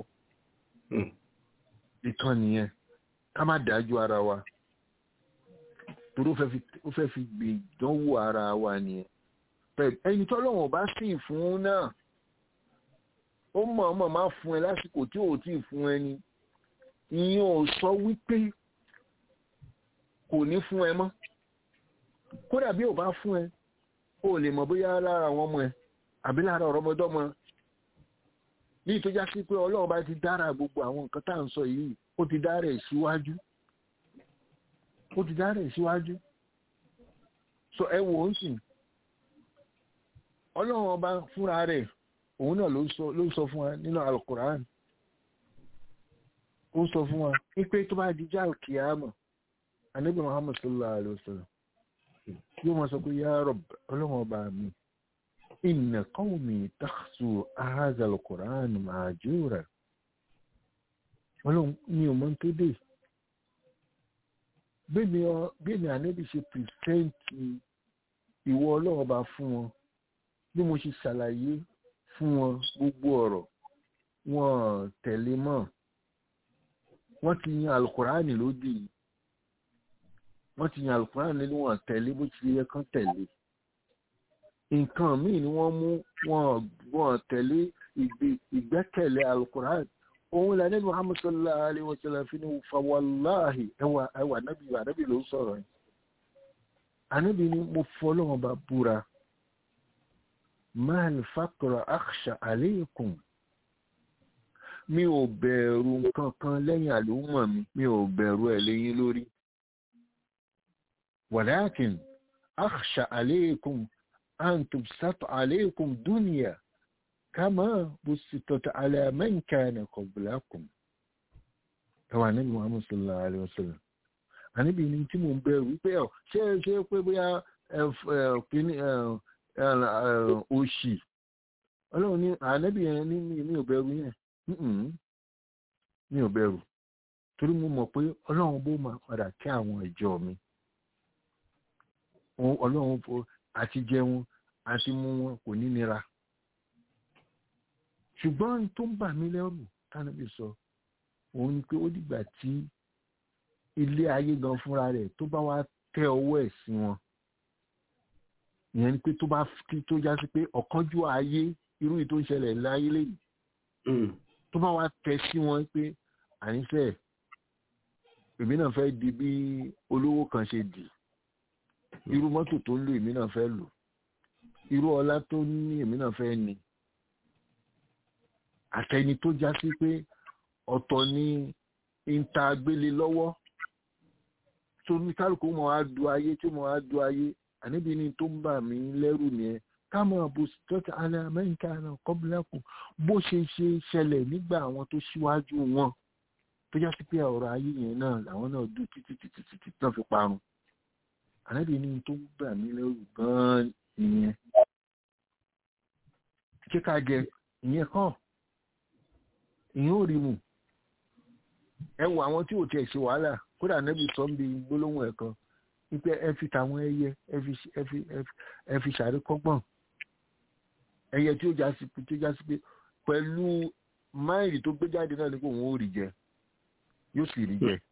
ìtàn nìyẹn ká má dájú ara wa torí ó fẹ́ fi gbé ìdánwò ara wa nìyẹn ẹni tọ́lọ́run bá sì fún náà ó mọ̀ ọmọ máa fún ẹ lásìkò tí ò tí ì fún ẹni ìyẹn ò sọ wípé kò ní fún ẹ mọ́ kódà bí ò bá fún ẹ ó lè mọ̀ bóyá lára àwọn ọmọ ẹ àbí lára ọ̀rọ̀mọdọ́mọ ní ìtọ́já sí pé ọlọ́run bá ti dára gbogbo àwọn nǹkan tá à ń sọ yìí ó ti dára ẹ̀ síwájú ó ti dára ẹ̀ síwájú so ẹ wò ó ń sìn ọlọ́run ọba fúnra rẹ̀ òun náà ló sọ fún wa nínú Al-Qur'an ó sọ fún wa wípé tó bá di jáà kìámà Ànábì Muhammad sallallahu alaihi wasallam yóò máa sọ pé ya Rabb ọlọ́run ọba mi inna qawmi takhsu hadha al-Qur'an mahjura ọlọ́run mi ò mọ tó dé bẹ́ẹ̀ ni ànábì ṣe pìrìsẹ́ǹtì ìwọ ọlọ́run bá fún wọn bí mo ṣe ṣàlàyé fún wọn gbogbo ọ̀rọ̀ wọn tẹ̀lé mọ́ wọ́n ti yan alukùránì lódì wọ́n ti yan alukùránì nínú wọn tẹ̀lé bó ti yẹ kán tẹ̀lé nǹkan míì ni wọ́n mú wọn tẹ̀lé ìgbẹ́kẹ̀lé alukùránì òun là nínú Muhammad sallallahu alaihi wa sallam fi ní fawallahi ẹwà ẹwà nábì wà nábì ló sọ̀rọ̀ yìí ànábì ni mo fọlọ́wọ́n bá búra mal faqra akhsha alaykum mi ò bẹ̀rù nǹkan kan lẹ́yìn àlùmọ̀ mi mi ò bẹ̀rù ẹ̀ lẹ́yìn lórí walakin akhsha alaykum an tubsata alaykum dunya kama busitat ala man kana qablakum ẹwà nínú Muhammad sallallahu alaihi wasallam àníbi ní tí mo ń bẹ̀rù wípé ọ̀ ṣe ṣe pé bóyá òṣì ọlọ́run ní ànábì yẹn ní mi ò bẹ̀rù yẹn mi ò bẹ̀rù torí mo mọ̀ pé ọlọ́run bó máa padà kí àwọn ìjọ mi ọlọ́run àti jẹun àti mú wọn kò ní nira ṣùgbọ́n tó ń bà mí lẹ́rù tánàbí sọ òun ni pé ó dìgbà tí ilé ayé gan fúnra rẹ̀ tó bá wá tẹ ọwọ́ ẹ̀ sí wọn ìyẹn ni pé tó bá tó já sí pé ọ̀kánjú ayé irú yìí tó ń ṣẹlẹ̀ láyé lẹ́yìn tó bá wá tẹ sí wọn pé àníṣe èmi náà fẹ́ di bí olówó kan ṣe dì irú mọ́tò tó ń lò èmi náà fẹ́ lò irú ọlá tó ní èmi náà fẹ́ ní àtẹni tó já sí pé ọ̀tọ̀ ni ìta gbélé lọ́wọ́ tó ní kálukú mọ̀ á du ayé tí mọ̀ á du ayé àníbi ni tó ń bà mí lẹ́rù nìyẹn káàmù àbòsítọ́tà alẹ́ amẹ́ríkà náà kọ́bílẹ́kùn bó ṣe ṣe ṣẹlẹ̀ nígbà àwọn tó ṣíwájú wọn tó já sí pé ọ̀rọ̀ ayé yẹn náà làwọn náà dùn títí títí títí tán fi parun àníbi ni tó ń bà mí lẹ́rù gan-an nìyẹn kíkà jẹ ìyẹn kàn ìyẹn ò rí mu ẹ wo àwọn tí ò tiẹ̀ ṣe wàhálà kódà nẹ́bí sọ ń bi gbólóhùn ẹ̀ kan wípé ẹ fi tàwọn ẹyẹ ẹ fi ṣàríkọ́gbọ̀n ẹyẹ tí ó já sí pé tí ó já sí pé pẹ̀lú máìlì tó gbé jáde náà ní pé òun ò rí jẹ yóò sì rí jẹ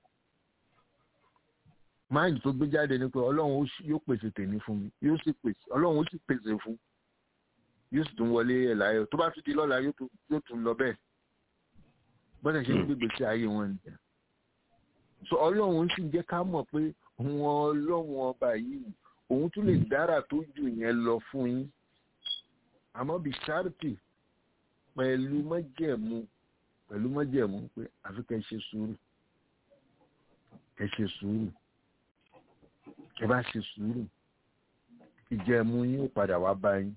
máìlì tó gbé jáde ní pé ọlọ́run yóò pèsè tèmi fún mi yóò sì pèsè ọlọ́run ó sì pèsè fún yóò sì tún wọlé ẹ̀ láyọ̀ tó bá tún di lọ́la yóò tún lọ bẹ́ẹ̀ bọ́dẹ̀ ṣe ń gbégbé sí ayé wọn nìyẹn so ọlọ́run sì jẹ́ ká mọ̀ pé òun ọlọ́run ọba yìí òun tún lè dára tó jù yẹn lọ fún yín àmọ́ bí sáàrìtì pẹ̀lú májẹ̀mú pẹ̀lú májẹ̀mú pé àfi kẹ́ ṣe sùúrù kẹ́ ṣe sùúrù kẹ́ bá ṣe sùúrù ìjẹ̀mú yín ó padà wá bá yín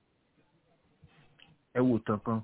ẹ wò tán kan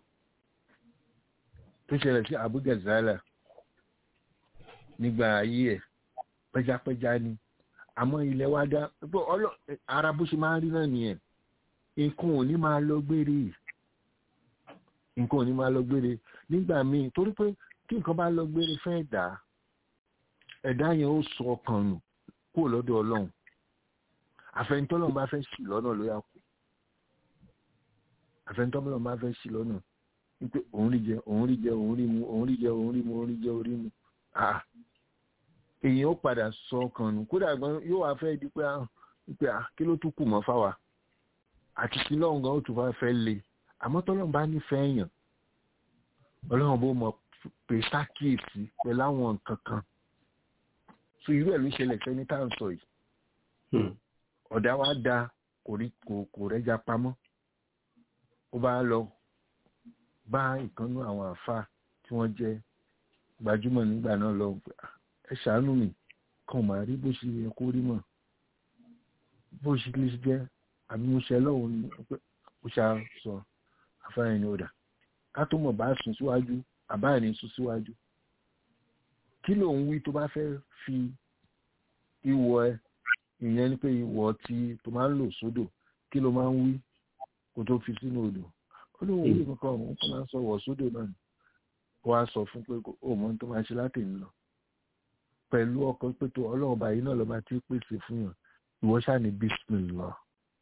tó ṣẹlẹ̀ sí Abu Ghazala nígbà ayé ẹ̀ pẹjapẹja ni àmọ́ ilẹ̀ wa dá ara bó ṣe máa ń rí náà nìyẹn nǹkan ò ní máa lọ gbére nǹkan ò ní máa lọ gbére nígbà míì torí pé kí nǹkan bá lọ gbére fẹ́ ẹ̀dá ẹ̀dá yẹn ó sọ ọkàn nù kúrò lọ́dọ̀ ọlọ́run àfẹnitọ́lọ́run bá fẹ́ ṣì lọ́nà ló yà kú àfẹnitọ́lọ́run bá fẹ́ ṣì lọ́nà wípé òun rí jẹ òun rí jẹ òun rí mu òun rí jẹ òun rí mu òun rí jẹ orí mu ah èyàn ó padà sọ ọkàn nù kódà gan yóò wá fẹ́ di pé ah pé ah kí ló tún kù mọ́ fáwa àti sí lọ́hùn gan ó tún wá fẹ́ le àmọ́ tọ́lọ́run bá nífẹ̀ẹ́ èèyàn ọlọ́run bó mọ̀ pé sákìyèsí pẹ̀lú àwọn nǹkan kan so irú ẹ̀ ló ṣẹlẹ̀ sẹ́ni tá à ń sọ yìí ọ̀dà wa da kò rí kò rẹ́jà pamọ́ ó bá lọ bá ìkànnú àwọn àfáà tí wọ́n jẹ́ gbajúmọ̀ nígbà náà lọ ẹ ṣàánú mi kàn máa rí bó ṣe yẹ kó rí mọ̀ bó ṣe lè jẹ́ àbí mo ṣe lọ́wọ́ ni ó ṣá sọ àfáà ẹni ọ̀dà ká tó mọ̀ bá sùn síwájú àbá ẹni sùn síwájú kí ló ń wí tó bá fẹ́ fi ìwọ ẹ ìyẹn ni pé ìwọ tí tó máa ń lò sódò kí ló máa ń wí kó tó fi sínú odò ó ní òun kankan òun kan máa ń sọ wọ̀ sódò náà ni wá sọ fún pé ó mọ tó máa ṣe láti ń lọ pẹ̀lú ọkọ̀ pé tó ọlọ́run báyìí náà lọ́ba tí ó pèsè fún yàn ìwọ ṣáà ní bísímìlá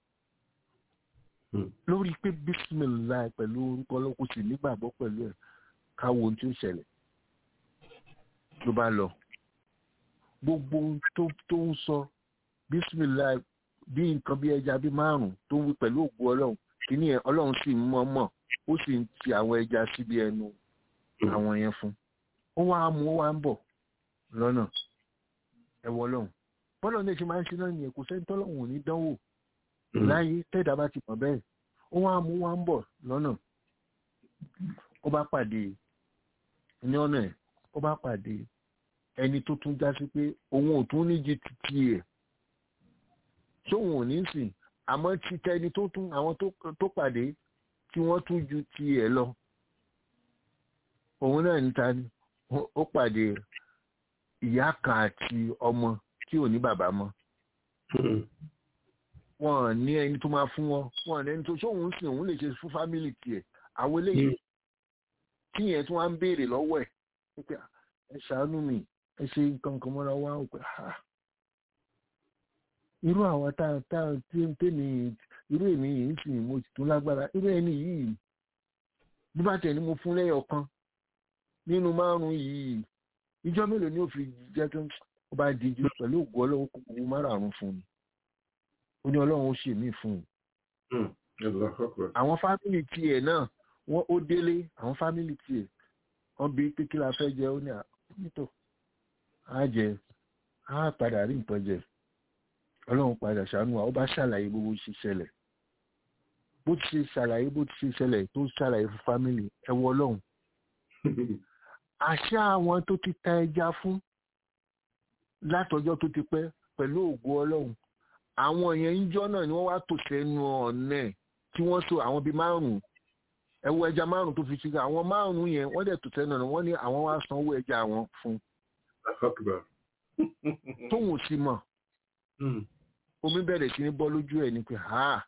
lórí pé bísímìlá pẹ̀lú orúkọ ọlọ́kù sì nígbàgbọ́ pẹ̀lú ẹ̀ káwo ohun tí ó ṣẹlẹ̀ ló bá lọ gbogbo tó tó ń sọ bísímìlá bí nǹkan bí ẹja bí márùn tó ń wí pẹ̀lú ògo ọlọ́run kìíní ẹ̀ ọlọ́run sì ń mọ̀ mọ̀ ó sì ń ti àwọn ẹja síbi ẹnu àwọn yẹn fún ó wá mú ó wá ń bọ̀ lọ́nà ẹ̀wọ̀ ọlọ́run bọ́lọ̀ ní ṣe máa ń ṣe náà nìyẹn kò sẹ́ni tọ́lọ́run ò ní dánwò láyé tẹ́ẹ̀dá bá ti mọ̀ bẹ́ẹ̀ ó wá mú wá ń bọ̀ lọ́nà ó bá pàdé ní ọ̀nà ẹ̀ ó bá pàdé ẹni tó tún já sí pé òun ò tún ní ju títí ẹ̀ tóun ò ní sìn àmọ́ títẹ ẹni tó tún àwọn tó pàdé tí wọ́n tún ju ti ẹ̀ lọ òun náà níta ni ó pàdé ìyá kan àti ọmọ tí ò ní bàbá mọ́ wọn ní ẹni tó máa fún wọn wọn ní ẹni tó ṣóun sìn òun lè ṣe fún fámìlì tiẹ̀ àwọn eléyìí tí yẹn tí wọ́n ń béèrè lọ́wọ́ ẹ̀ pé ẹ ṣàánú mi ẹ ṣe nǹkan kan mọ́ra wá pé irú àwọn tá tá tí tèmi irú èmi yìí sì mo sì tún lágbára irú ẹni yìí bí bá tẹ̀ ní mo fún lẹ́yọ̀ kan nínú márùn-ún yìí ìjọ mélòó ni ó fi jẹ́ tó ó bá díjú pẹ̀lú ògùn ọlọ́run kó gbogbo márùn-ún fún mi ó ní ọlọ́run ó ṣe mí fún un. àwọn fámìlì tiẹ̀ náà wọ́n ó délé àwọn fámìlì tiẹ̀ wọ́n bí pé kí la fẹ́ jẹ ó ní àtúntò á jẹ á padà rí nǹkan jẹ ọlọ́run padà ṣàánú wa ó bá ṣàlàyé bó ṣe ṣẹlẹ̀ bó ti ṣe ṣàlàyé bó ti ṣe ṣẹlẹ̀ tó ṣàlàyé fún fámìlì ẹ wọ ọlọ́run àṣà àwọn tó ti ta ẹja fún látọjọ́ tó ti pẹ́ pẹ̀lú ògo ọlọ́run àwọn yẹn ìjọ náà ni wọ́n wá tò sẹ́nu ọ̀nà tí wọ́n so àwọn bíi márùn-ún ẹ wo ẹja márùn-ún tó fi ṣe àwọn márùn-ún yẹn wọ́n dẹ̀ tò sẹ́nu ọ̀nà wọ́n ní àwọn wá sanwó ẹja àwọn fún tóun ò sì mọ̀ omi bẹ̀rẹ̀ sí ní bọ́ lójú ẹ̀ ni pé ha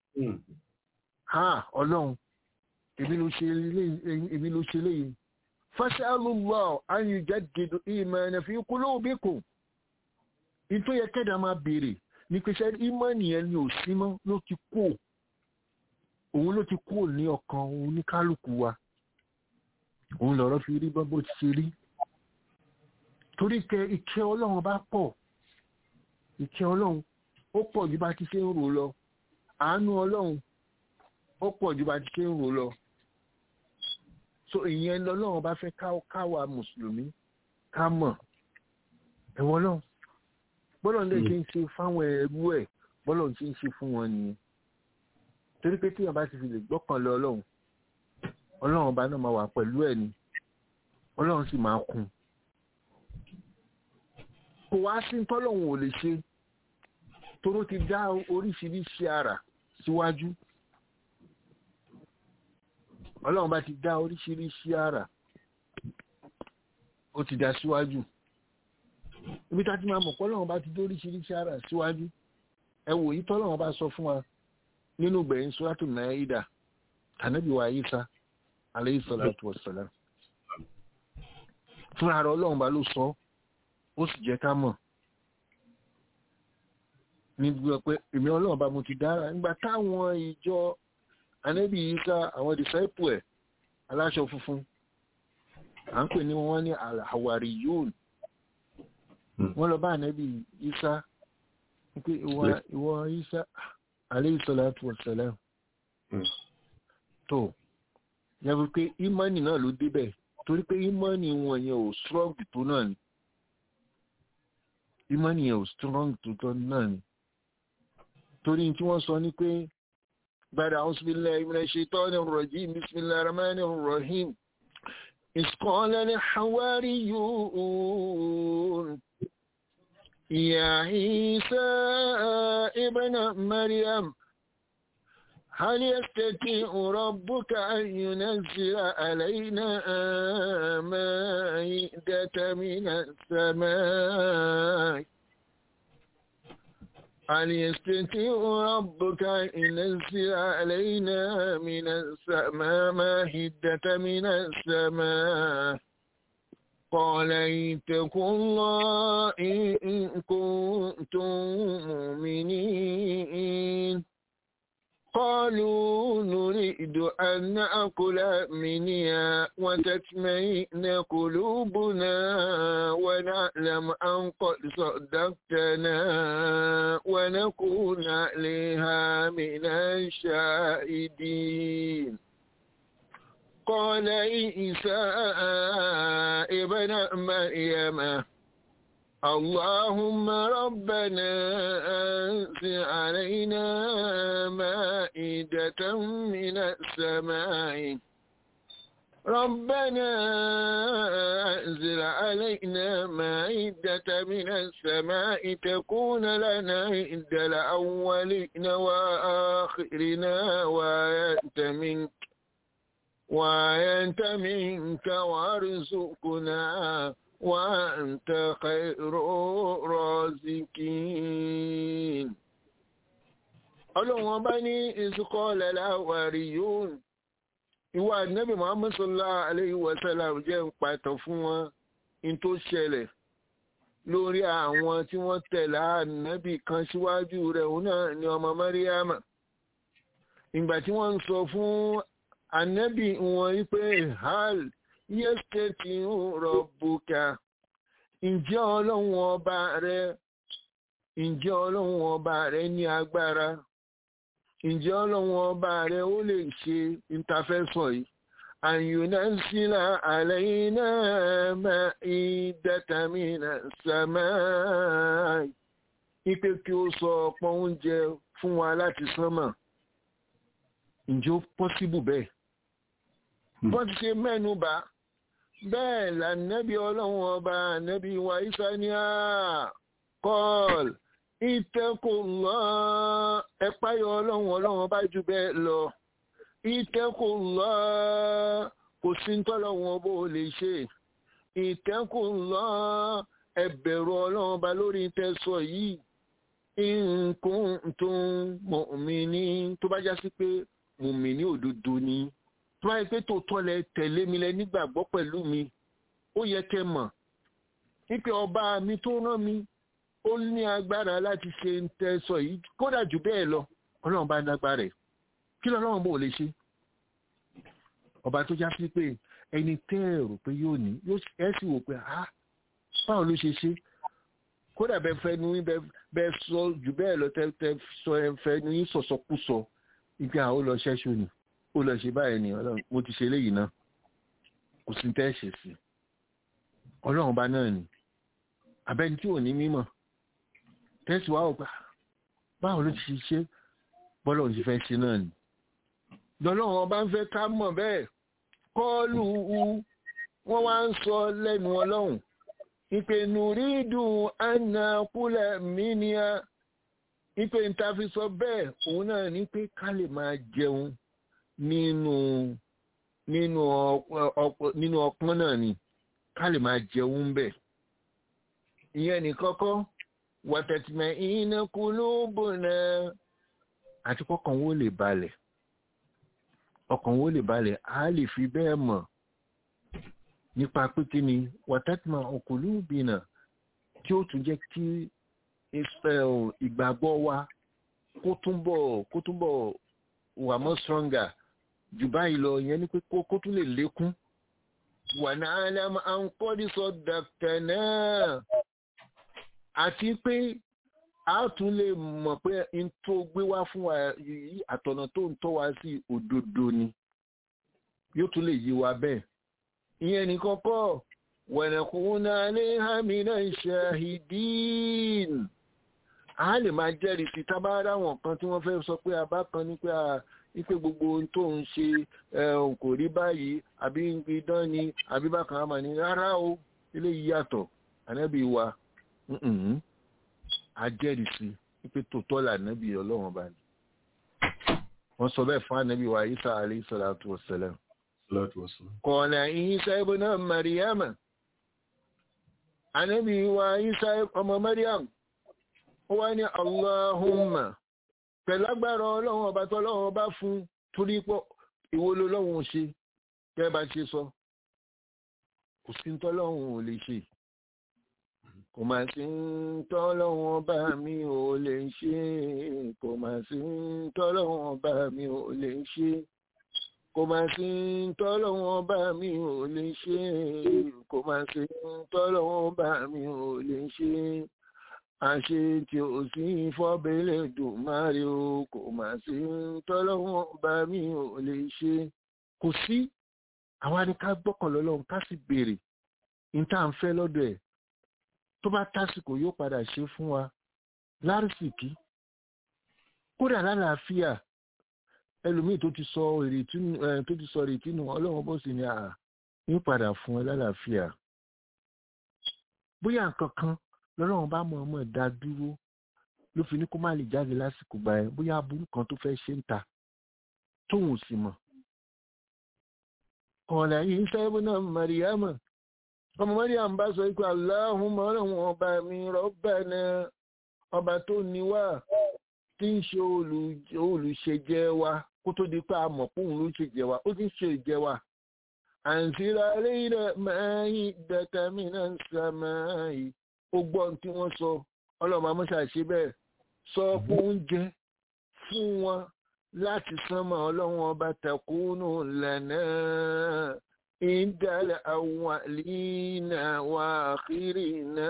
ha ọlọ́run èmi ló ṣe èmi ló ṣe léyìí fas'alullah an yujaddidu imana fi qulubikum ìtò yẹ kẹ́dà máa béèrè ní pé ṣe ìmánì yẹn ni ò sí mọ́ ló ti kú òun ló ti kú ní ọkàn òun ní kálukú wa òun lọ̀rọ̀ fi rí bọ́ bó ti ṣe rí torí kẹ ìkẹ́ ọlọ́run bá pọ̀ ìkẹ́ ọlọ́run ó pọ̀ ju bá ti ṣe ń rò lọ àánú ọlọ́run ó pọ̀ ju bá ti ṣe ń rò lọ so ìyẹn lọ́lọ́run bá fẹ́ káwa mùsùlùmí ká mọ̀ ẹ̀wọ̀n náà bọ́lọ̀ lè ṣe ń ṣe fáwọn ẹrú ẹ̀ bọ́lọ̀ ṣe ń ṣe fún wọn nìyẹn torí pé tíyàn bá ti fi lè gbọ́kàn lọ ọlọ́run ọlọ́run bá náà máa wà pẹ̀lú ẹ̀ ni ọlọ́run sì máa kún kò wá sí tọ́lọ́run ò lè ṣe toró ti dá oríṣiríṣi àrà síwájú ọlọ́run bá ti dá oríṣiríṣi àrà ó ti dá síwájú ibi tá ti máa mọ̀ pọ́lọ́run bá ti dá oríṣiríṣi àrà síwájú ẹ wò yí tọ́lọ́run bá sọ fún wa nínú gbẹ̀yìn Suratu Maida Ànábì wa Ìsá alayhi salatu wassalam fúnra rẹ̀ ọlọ́run bá ló sọ ó sì jẹ́ ká mọ̀ nígbà pé èmi ọlọ́run bá mo ti dára nígbà táwọn ìjọ Ànábì Ìsá àwọn disciple ẹ̀ aláṣọ funfun à ń pè ní wọ́n ní al-Hawariyun wọ́n lọ bá Ànábì Ìsá pé ìwọ Ìsá alayhi salatu wassalam tó yẹ pé ìmánì náà ló débẹ̀ torí pé ìmánì wọn yẹn ò strong tó náà ni ìmánì yẹn ò strong tó náà ni torí tí wọ́n sọ ní pé بعد أعوذ بالله من الشيطان الرجيم بسم الله الرحمن الرحيم إذ قال الحواريون يا عيسى ابن مريم هل يستطيع ربك أن ينزل علينا مائدة من السماء أن يستطيع ربك أن ينزل علينا من السماء مائدة من السماء قال اتقوا الله إن كنتم مؤمنين قالوا نريد أن نأكل منها وتطمئن قلوبنا ونعلم أن قد صدقتنا ونكون عليها من الشاهدين قال عيسى ابن مريم اللهم ربنا أنزل علينا مائدة من السماء ربنا أنزل علينا مائدة من السماء تكون لنا عند الأولين وآخرنا وأنت منك وأنت منك وارزقنا وأنت خير الرازقين ọlọ́run ọba ní ìsúkọ́ lẹ́láwàrí yóò ìwà Ànábì Muhammad sallallahu alayhi wa sallam jẹ́ ń pàtàn fún wọn in tó ṣẹlẹ̀ lórí àwọn tí wọ́n tẹ̀lé Ànábì kan síwájú rẹ̀ òun náà ni ọmọ Maryama ìgbà tí wọ́n ń sọ fún Ànábì wọn wípé hal yẹ́sẹ̀ tí ń rọ̀bùkà ǹjẹ́ ọlọ́run ọba rẹ̀ ǹjẹ́ ọlọ́run ọba rẹ̀ ní agbára ǹjẹ́ ọlọ́run ọba rẹ̀ ó lè ṣe ìtafẹ́sọ̀ yìí àyùnà sílá àlẹ́yìnà máa ìdátàmínà sàmáà ipe kí ó sọ ọ̀pọ̀ oúnjẹ fún wa láti sánmà ǹjẹ́ ó pọ́síbù bẹ́ẹ̀ bọ́n ti ṣe mẹ́nu bà bẹ́ẹ̀ lànẹ́bí ọlọ́run ọba ànẹ́bí wa Ìsá ní àkọọ́l ìtẹ́kùnlọ́ ẹ̀páyọ̀ ọlọ́run ọlọ́run ọba jù bẹ́ẹ̀ lọ ìtẹ́kùnlọ́ kò sí ń tọ́lọ́run ọba ò lè ṣe ìtẹ́kùnlọ́ ẹ̀bẹ̀rù ọlọ́run ọba lórí tẹ́sọ yìí nǹkan tó mọ̀mìnì tó bá já sí pé mọ̀mìnì òdodo ni tó bá yẹ pé tó tọ́lẹ̀ tẹ̀lé mi lẹ nígbàgbọ́ pẹ̀lú mi ó yẹ kẹ́ mọ̀ wípé ọba mi tó rán mi ó ní agbára láti ṣe ń tẹ́sọ yìí kódà jù bẹ́ẹ̀ lọ ọlọ́run bá lágbára ẹ̀ kí lọ́lọ́run bò lè ṣe ọba tó já sí pé ẹni tẹ́ ẹ̀rù pé yóò ní ẹ sì wò pé ah báwo ló ṣe ṣe kódà bẹ fẹnu yín bẹ sọ jù bẹ́ẹ̀ lọ tẹ sọ fẹnu yín sọ̀sọ̀kúsọ ìgbà ó lọ ṣẹ́ṣù ni ó lọ ṣe báyìí ni ọlọ́run mo ti ṣe léyìí náà kò sí tẹ́ ṣe sí ọlọ́run bá náà ni abẹ́ni tí ò ní mímọ̀ tẹ́sí wá ọ̀pá báwo ló ti ṣe bọ́lọ́run ti fẹ́ ṣe náà ni lọ́lọ́run ọba ń fẹ́ ká mọ̀ bẹ́ẹ̀ kọ́ọ̀lù wọ́n wá ń sọ lẹ́nu ọlọ́run ìpè nùrídù ànàkúlẹ̀ mìíníà ìpè ń ta fi sọ bẹ́ẹ̀ òun náà ní pé ká lè máa jẹun nínú nínú nínú ọpọ́n náà ni ká lè máa jẹun bẹ́ẹ̀ ìyẹn ní kọ́kọ́ wàtẹ̀tìmẹ̀ iná kúlóbò náà àti kọ́kàn wo lè balẹ̀ ọkàn wo lè balẹ̀ á lè fi bẹ́ẹ̀ mọ̀ nípa pé kí ni wàtẹ́tìmọ̀ ọkùnlúbìnà tí ó tún jẹ́ kí ìgbàgbọ́ wa kó túnbọ̀ kó túnbọ̀ wà mọ́ stronger jù báyìí lọ ìyẹn ní pé kó tún lè lékún wà náà lẹ́mọ̀ à ń kọ́ ní sọ dàkítà náà àti pé a tún lè mọ̀ pé n tó gbé wá fún wa yìí àtọ̀nà tó ń tọ́ wa sí òdodo ni yóò tún lè yí wa bẹ́ẹ̀ ìyẹn ní kọ́kọ́ wẹ̀nẹ̀kúnná ní hàmínà ṣahidin a lè máa jẹ́rìí sí tábára wọn kan tí wọ́n fẹ́ sọ pé abá kan ní pé ipe gbogbo ohun tó ń ṣe kò rí báyìí àbí idán ni àbí bákan àmà ní rárá o eléyìí yàtọ̀ ànábì wa a jẹ́rìí sí ipe tòótọ́ là ànábì ọlọ́run bá ní wọ́n sọ bẹ́ẹ̀ fún ànábì wa Isa alayhi salatu wassalam kọ̀ọ̀nà Isa ibn Maryam ànábì wa Isa ọmọ Maryam ó wá ní Allahumma pẹ̀lágbára ọlọ́run ọba tó ọlọ́run ọba fún torí pọ̀ ìwọ lọ́lọ́run ṣe kẹ́ bá ṣe sọ kò sí tọ́lọ́run ò lè ṣe kò máa sí tọ́lọ́run ọba mi ò lè ṣe kò máa sí tọ́lọ́run ọba mi ò lè ṣe kò máa sí tọ́lọ́run ọba mi ò lè ṣe kò máa sí tọ́lọ́run ọba mi ò lè ṣe àṣe tí ò sí fọ́bẹ̀lẹ̀ dùn máa rí o kò máa sí tọ́lọ́run ọba mi ò lè ṣe kò sí àwa ni ká gbọ́kàn lọ́lọ́run ká sì béèrè ní tá à ń fẹ́ lọ́dọ̀ ẹ̀ tó bá tásìkò yóò padà ṣe fún wa lárísìkí kódà lálàáfíà ẹlòmíì tó ti sọ ìrètí tó ti sọ ìrètí nù ọlọ́run bó sì ní àà ní padà fún ẹ lálàáfíà bóyá nǹkan kan lọ́lọ́run bá mọ̀ ọmọ ẹ̀dá dúró ló fi ní kó má lè jáde lásìkò gbà ẹ bóyá aburú kan tó fẹ́ ṣe ń ta tóun sì mọ̀ ọ̀nà yìí sẹ́yìn náà Màríyámà ọmọ Màríyámà bá sọ pé Allahumma ọlọ́run ọba mi Rabbana ọba tó ní wá tí ń ṣe olùṣèjẹ wa kó tó di pé a mọ̀ pé òun ló ṣèjẹ wa ó ti ń ṣe ìjẹ wa àǹtíra lẹ́yìn máa yí dàtàmínà sàmáì ó gbọ́ tí wọ́n sọ ọlọ́run amúṣà ṣe bẹ́ẹ̀ sọ pé oúnjẹ fún wọn láti sánmà ọlọ́run ọba takúnù lana ìdálẹ̀ awwalina wa akhirina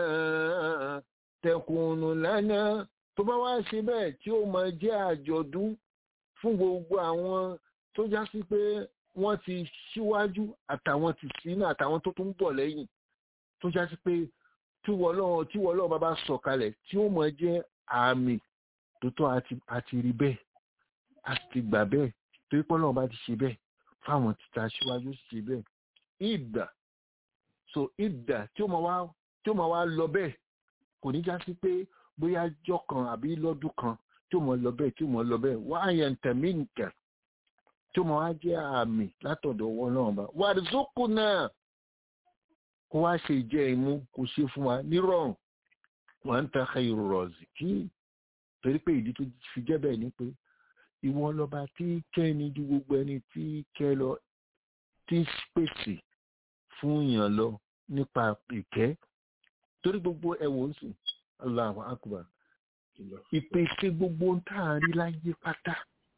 takúnù lana tó bá wá ṣe bẹ́ẹ̀ tí ó máa jẹ́ àjọ̀dún fún gbogbo àwọn tó já sí pé wọ́n ti ṣíwájú àtàwọn ti sínú àtàwọn tó tún bọ̀ lẹ́yìn tó já sí pé tí wọ́lọ́run bá bá sọ̀kalẹ̀ tí ó máa jẹ́ àmì tó tọ́ àti rí bẹ́ẹ̀ a sì ti gbà bẹ́ẹ̀ torí pé Ọlọ́run bá ti ṣe bẹ́ẹ̀ fáwọn títa síwájú ṣe bẹ́ẹ̀ ìdà so ìdà tí ó máa wá tí ó máa wá lọ bẹ́ẹ̀ kò ní já sí pé bóyá jọ́ kan àbí lọ́dún kan tí ó máa lọ bẹ́ẹ̀ tí ó máa lọ bẹ́ẹ̀ wá àyàn tẹ̀mí nìkẹ́ tí ó máa wá jẹ́ àmì látọ̀dọ̀ wọn náà bá wà zókù náà kó wá ṣe ìjẹ ìmú kò ṣe fún wa nírọ̀rùn wà ń ta khairu raziki torí pé ìdí tó fi jẹ́ bẹ́ẹ̀ ni pé ìwọ lọba tí kẹ́ni ju gbogbo ẹni tí kẹ́ lọ tí pèsè fún yàn lọ nípa ìkẹ́ torí gbogbo ẹ̀wọ̀n ń sùn Allahu akbar ìpèsè gbogbo ń tààrí láyé pátá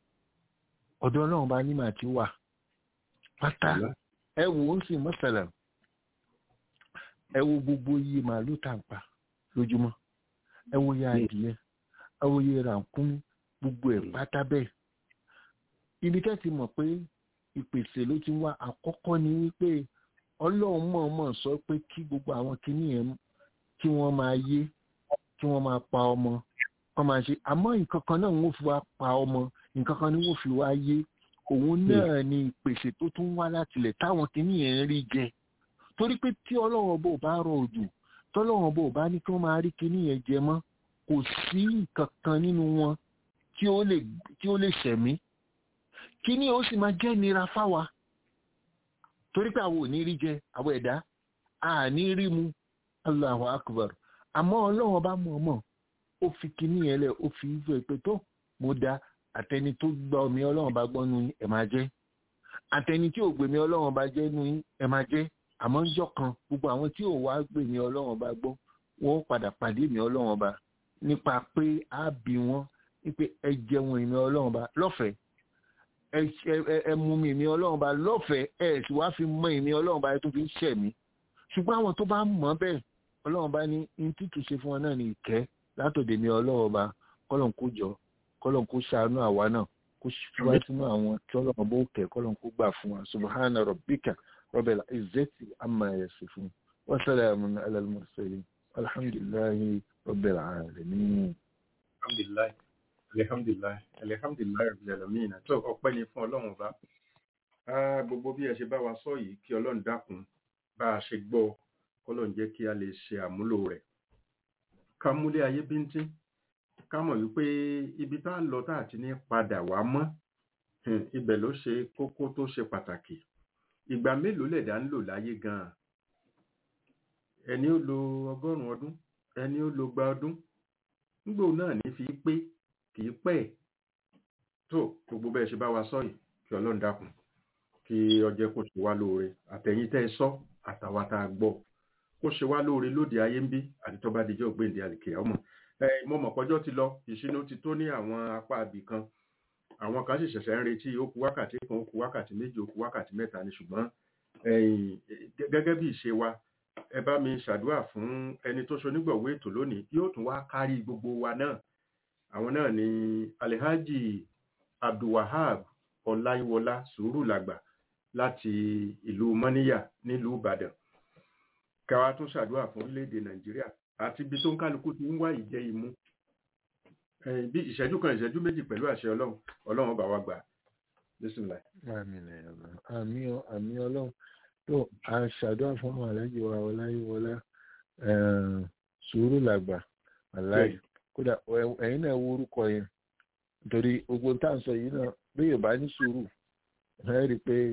ọ̀dọ̀ náà bá ní màá ti wà pátá ẹ̀wọ̀n ń sùn mọ́sálà ẹ̀wọ̀n gbogbo iye màálù tàǹpà lójúmọ́ ẹ̀wọ̀n ya adìyẹ ẹ̀wọ̀n iye ràkúnmí gbogbo ẹ̀ pátá bẹ́ẹ̀ ibi tẹ́ ti mọ̀ pé ìpèsè ló ti wá àkọ́kọ́ ni wípé ọlọ́run mọ̀ọ́mọ̀ sọ pé kí gbogbo àwọn kinní yẹn kí wọ́n máa yé kí wọ́n máa pa ọmọ wọ́n máa ṣe àmọ́ nǹkan kan náà wọ́n fi wá pa ọmọ nǹkan kan ni wọ́n fi wá yé òun náà ni ìpèsè tó tún wá látilẹ̀ táwọn kinní yẹn ń rí jẹ torí pé tí ọlọ́run bò bá rọ òjò tọ́lọ́run bò bá ní kí wọ́n máa rí kinní yẹn jẹ mọ́ kò sí nǹkan kan nínú wọn tí ó lè tí ó lè ṣẹ̀mí kí ni ó sì máa jẹ́ nira fáwa torí pé àwọn ò ní rí jẹ àwọn ẹ̀dá a ní rí mu Allahu akbar àmọ́ ọlọ́run bá mọ̀ ọmọ ó fi kíní yẹn lẹ̀ ó fi ìfẹ́ pé tó mo da àtẹni tó gbà omi ọlọ́run bá gbọ́ nu yín ẹ̀ máa jẹ́ àtẹni tí ò gbèmí ọlọ́run bá jẹ́ nu yín ẹ̀ máa jẹ́ àmọ́ ńjọ́ kan gbogbo àwọn tí ò wá gbèmí ọlọ́run bá gbọ́ wọ́n padà pàdé mi ọlọ́run bá nípa pé á bí wọn wípé ẹ jẹun ìmí ọlọ́run bá lọ́fẹ̀ẹ́ ẹ mú mi ìmí ọlọ́run bá lọ́fẹ̀ẹ́ ẹ sì wá fi mọ ìmí ọlọ́run bá tó fi ń ṣẹ̀ mí ṣùgbọ́n àwọn tó bá mọ̀ bẹ́ẹ̀ ọlọ́run bá ní ní títù ṣe fún wọn náà ní ìkẹ́ látòdè mi ọlọ́run bá kọ́lọ̀n kó jọ kọ́lọ̀n kó ṣàánú àwa náà kó fi wá sínú àwọn tí ọlọ́run bó kẹ́ kọ́lọ̀n kó gbà fún wa subhana rabbika rabbil izzati amma yasifun wa salamun alal mursalin alhamdulillahi rabbil alamin. alhamdulilayi alihamdulilayi alihamdulilayi rabbil alamin tó ọpẹ́ ni fún ọlọ́run bá gbogbo bí ẹ ṣe bá wa sọ yìí kí ọlọ́run dákun bá a ṣe gbọ́ kọ́lọ́run jẹ́ kí a lè ṣe àmúlò rẹ̀ ká múlé ayé bíntín ká mọ̀ wípé ibi tá ń lọ tá àti ní padà wá mọ́ ibẹ̀ ló ṣe kókó tó ṣe pàtàkì ìgbà mélòó lẹ̀dá ń lò láyé gan-an ẹni ó lo ọgọ́rùn-ún ọdún ẹni ó lo gba ọdún nígbò náà ní fi pé kì í pẹ́ tó gbogbo bẹ́ẹ̀ ṣe bá wa sọ yìí kí ọlọ́run dákun kí ọjẹ́ kó ṣe wá lóore àtẹ̀yìn tẹ́ ẹ sọ àtàwa tá a gbọ́ kó ṣe wá lóore lóde ayé ń bí àti tó bá dijọ́ gbèǹde àlìkè ọmọ ẹ mo mọ̀ pọ́jọ́ ti lọ ìṣínú ti tó ní àwọn apá abì kan àwọn kan sì ṣẹ̀ṣẹ̀ ń retí ó kù wákàtí kan ó kù wákàtí méjì ó kù wákàtí mẹ́ta ni ṣùgbọ́n gẹ́gẹ́ bí ìṣe wa ẹ bá mi ṣàdúrà fún ẹni tó ṣonígbọ̀wé ètò lónìí yóò tún wá kárí gbogbo wa náà àwọn náà ni Alhaji Abdulwahab Ọláyíwọlá sùúrù làgbà láti ìlú Mọ́níyà nílùú Ìbàdàn káwá tún ṣàdúrà fún orílẹ̀-èdè Nàìjíríà àti ibi tó ń kálukú ti ń wá ìjẹ ìmú bí ìṣẹ́jú kan ìṣẹ́jú méjì pẹ̀lú àṣẹ Ọlọ́run Ọlọ́run bá wa gbà bísímìlà. àmín àmín Ọlọ́run tó a ṣàdúrà fún àwọn Alhaji wa Ọláyíwọlá sùúrù làgbà aláì kódà ẹ̀yin náà wo orúkọ yẹn nítorí gbogbo tá à ń sọ yìí náà bí yóò bá ní sùúrù ẹ rí i pé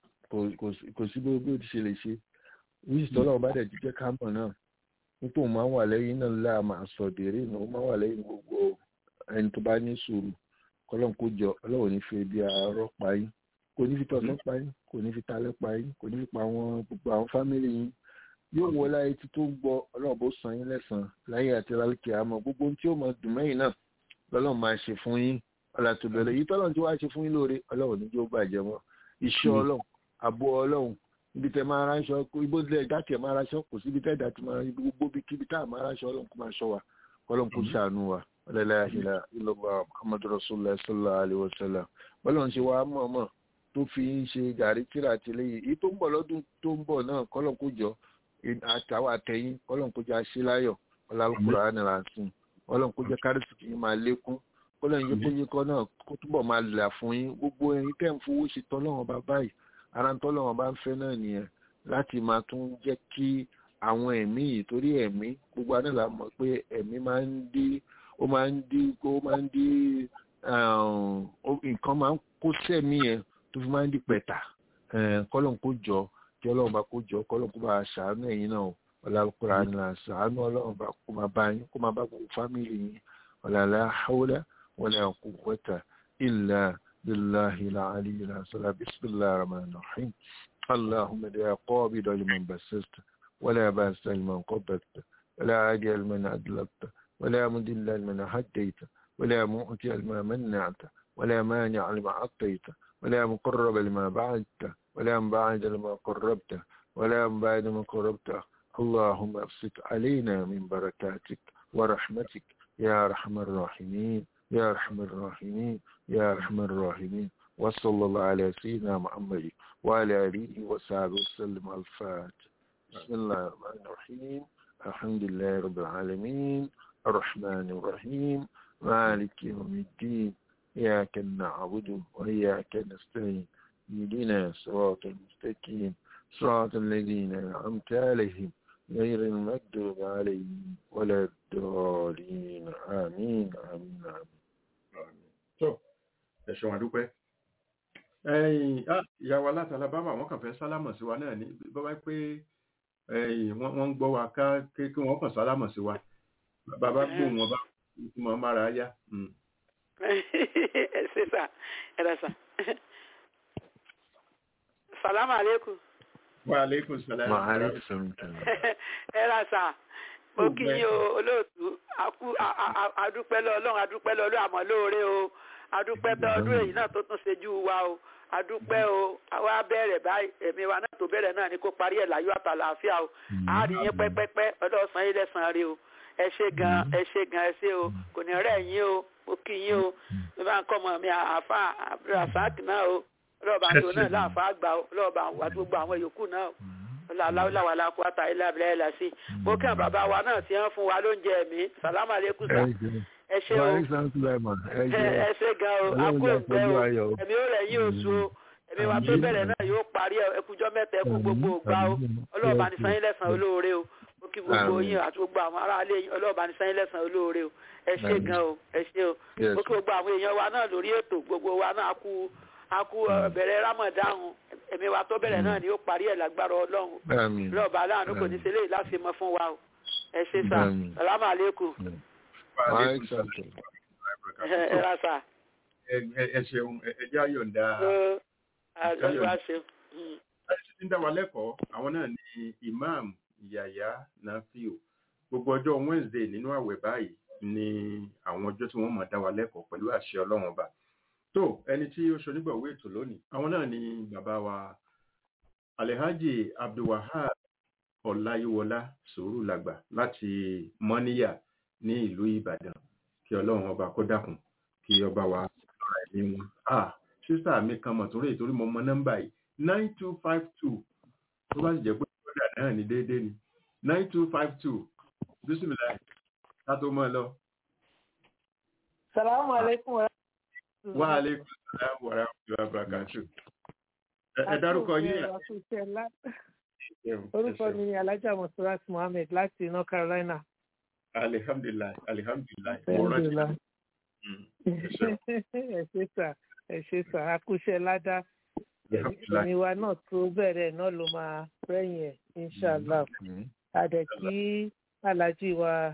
kò sí bí ó ti ṣe lè ṣe wíṣí tọ́lọ́run bá dẹ̀ jíjẹ́ kámọ̀ náà nípò máa ń wà lẹ́yìn náà láà máa sọ dèrè náà ó máa ń wà lẹ́yìn gbogbo ẹni tó bá ní sùúrù kọ́lọ́n kó jọ ọlọ́run ní fi ebi àárọ̀ pa yín kò ní fi tọ̀sán pa yín kò ní fi talẹ́ pa yín kò ní fi pa àwọn gbogbo àwọn fámìlì yín yóò wọ láyé tí tó ń gbọ́ ọlọ́run bó san yín lẹ́sàn-án láyé àti lálùkì àmọ́ gbogbo ohun tí ó máa dùn mẹ́yìn náà lọ́lọ́run máa ṣe fún yín ọ̀làtòbẹ̀rẹ̀ yìí tọ́lọ́run tí wàá ṣe fún yín lóore ọlọ́run níjó bàjẹ́ mọ́ iṣẹ́ ọlọ́run àbò ọlọ́run ibi tẹ máa ránṣọ ibo ilẹ̀ dátì ẹ̀ máa ránṣọ kò síbi tẹ́ dátì máa ibi gbogbo bí kíbi tá a máa ránṣọ ọlọ́run kó máa ṣọ́ wa ọlọ́run kó ṣàánú wa ọlọ́lá ìlà ìlọ́gbà Muhammadu Rasulullah sallallahu alaihi wasallam ọlọ́run ṣe wá mọ̀ọ́mọ̀ tó fi ń ṣe gàrí tíra àtìlẹ́yìn èyí tó ń bọ̀ lọ́dún tó ń bọ̀ náà kọ́lọ́n kó jọ àtàwọn àtẹ̀yìn kọ́lọ́n kó jẹ́ aṣíláyọ̀ ọlọ́run ànàlàsìn ọlọ́run kó jẹ́ kárìsìkì yín máa lékún kọ́lọ́n yẹ kó yẹ kọ́ náà kó túbọ̀ máa là fún yín gbogbo ẹ̀yin tẹ́ ń fowó ṣe tọ́lọ́run bá báyìí ara tọ́lọ́run bá ń fẹ́ náà nìyẹn láti máa tún jẹ́ kí àwọn ẹ̀mí yìí torí ẹ̀mí gbogbo àná la mọ̀ pé ẹ̀mí máa ń dí ó máa ń dí ó máa ń dí nǹkan máa ń kó sẹ́mi yẹn tó fi máa ń di pẹ̀tà kọ́lọ́n kó jọ kí ọlọ́run bá kó jọ kọ́lọ́n kó bá ṣàánú ẹ̀yin náà ọ̀làkùnrin àná ṣàánú ọlọ́run bá kó máa bá yín kó máa bá gbogbo fámìlì yín ọ̀làlá hawla wala quwwata illa billahi al-ali al-azim bismillahir rahmanir rahim allahumma ya qabid liman basasta wala basa liman qabadta wala ajiya liman adlabta wala mudilla liman hadayta wala mu'ti liman mana'ta wala mani' liman atayta ولا مقرب لما بعدته ولا مبعد لما قربته ولا مبعد لما قربته اللهم ابسط علينا من بركاتك ورحمتك يا أرحم الراحمين يا أرحم الراحمين يا أرحم الراحمين وصلى الله على سيدنا محمد وعلى آله وصحبه وسلم الفاتح بسم الله الرحمن الرحيم الحمد لله رب العالمين الرحمن الرحيم مالك يوم الدين إياك نعبد وإياك نستعين اهدنا صراط المستقيم صراط الذين أنعمت عليهم غير المغضوب عليهم ولا الضالين آمين آمين آمين. tó ẹ ṣeun àdúpẹ́ ẹ̀yin ìyá wa láti Alabama wọ́n kàn fẹ́ sálámọ̀ sí wa náà ní bàbá pé wọ́n ń gbọ́ wa ká kí wọ́n kàn sálámọ̀ sí wa bàbá gbóhùn wọn bá ìtumọ̀ mára yá. ẹ ṣe sà ẹ rẹ sà salamu aleykum. wa aleykum salaam. wa aleykum salaam. ẹ rẹ sà mo kí yín o olóòtú adúpẹ́ lọ ọlọ́run adúpẹ́ lọ ọlọ́run àmọ́ lóore o adúpẹ́ bẹ́ ọdún èyí náà tó tún ṣejú wa o adúpẹ́ o àwa bẹ̀rẹ̀ báyìí ẹ̀mí wa náà tó bẹ̀rẹ̀ náà ni kó parí ẹ̀ láyọ̀ àtàlàáfíà o àárín yín pẹ́pẹ́pẹ́ ọlọ́sàn yín lẹ́sàn-án rí o ẹ ṣé gan ẹ ṣé gan ẹ ṣé o kò ní rẹ̀ yín o mo kí yín o mi bá ń kọ́ ọmọ mi àáfà Abdulrasaq náà o ọlọ́ọ̀bà tó náà láàfà àgbà o ọlọ́ọ̀bà àti gbogbo àwọn yòókù náà o ọlọ́ọ̀láwọ̀ aláko àtà ilé abilẹ̀ ẹ̀ lásì mo kí àwọn bàbá wa náà ti ń fún wa lóúnjẹ mi sàlámù alẹ́kùn sà ẹ ṣé o ẹ ṣé gan o akó ìgbẹ́ o ẹ̀mí ó rẹ̀ yín oṣù o ẹ̀mí wa tó bẹ̀rẹ̀ náà yóò parí ẹkùjọ́ mẹ́ta ẹkù gbogbo ògbà o ọlọ́ọ̀bà ní sanyín lẹ́sàn olóore o ó kí gbogbo yín àti gbogbo àwọn aráalé yín ọlọ́ọ̀bà ní sanyín lẹ́sàn olóore o ẹ ṣé gan o ẹ ṣé o ó kí gbogbo àwọn èèyàn wa náà lórí ètò gbogbo wa náà kú akú bẹ̀rẹ̀ Ramadan ẹ̀mí wa tó bẹ̀rẹ̀ náà ni ó parí ẹ̀ lágbára Ọlọ́run ọlọ́ọ̀bà aláàánú kò ní ṣe léyìí láti mọ fún wa o ẹ ṣé sà salamu aleykum. ẹ ra sà. ẹ ṣeun ẹ jẹ́ àyọ̀ǹda. àjọyọ̀ àṣẹ. ẹ ti ń dá wa lẹ́kọ̀ọ́ àwọn náà ni imam Yahya Nafiu gbogbo ọjọ́ Wednesday nínú àwẹ̀ báyìí ni àwọn ọjọ́ tí wọ́n máa dá wa lẹ́kọ̀ọ́ pẹ̀lú àṣẹ Ọlọ́run ọba. tó ẹni tí ó ṣonígbọ̀wé ètò lónìí àwọn náà ni bàbá wa Alhaji Abdulwahab Ọláyíwọlá Sùúrùlàgbà láti Mọ́níyà ní ìlú Ìbàdàn kí Ọlọ́run ọba kó dákun kí ọba wa lọ́ra ẹ̀mí wọn. ah sísá mi kan mọ̀ torí ìtorí mo mọ nọ́mbà yìí nine two five two tó bá sì jẹ́ pé ọ̀dà náà ní déédéé ni nine two five two bísímìlá ká tó mọ́ ẹ lọ. Salamu alaikum wa rahmatullahi. Wa alaikum salam wa rahmatullahi wa barakatuh. Ẹ dárúkọ yín. Orúkọ mi ni Alhaja Monsurat Mohammed láti North Carolina. Alihamdulilayi, alihamdulilayi. Alhamdulillah. Ẹ ṣé sà, ẹ ṣé sà, akúṣẹ́ ládá. Ìníwa náà tó bẹ̀rẹ̀ náà ló máa rẹ̀yìn ẹ̀, inshallah. Àdẹ̀ kí Alhaji wa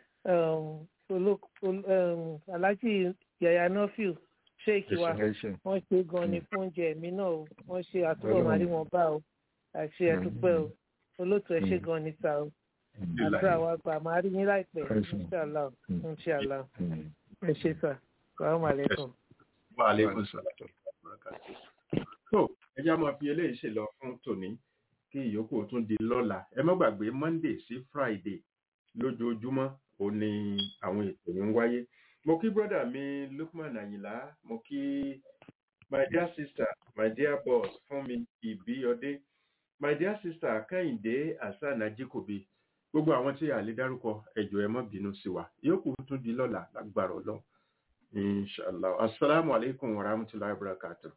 Alhaji Yahya Nafiu Sheikh wa wọ́n ṣe gan ni fún oúnjẹ mi náà o, wọ́n ṣe àtúbọ̀ máa rí wọn bá o, àṣẹ ẹ̀dúpẹ́ o, olóòtú ẹ ṣe gan ni sà o. Àdúrà wa gbà máa rí yín láìpẹ́, inshallah, inshallah. Ẹ ṣé sà, assalamu alaikum. Wa alaikum salam. So, ẹ já máa fi eléyìí ṣe lọ fún tòní kí ìyókù tún di lọ́la. Ẹ má gbàgbé Monday sí Friday lójoojúmọ́ ò ní àwọn ètò yìí ń wáyé. Mo kí brọ́dà mi Lukman Ayinla, mo kí my dear sister, my dear boss Fúnmi Ìbíọdé, my dear sister Kẹ́hìndé Hasan Ajikobi, gbogbo àwọn tí a lè dárúkọ ẹjọ́ ẹ má bínú sí wa. Ìyókù tún di lọ́la lágbára Ọlọ́run. Inshallah. Assalamu alaikum wa rahmatullahi wa barakatuh.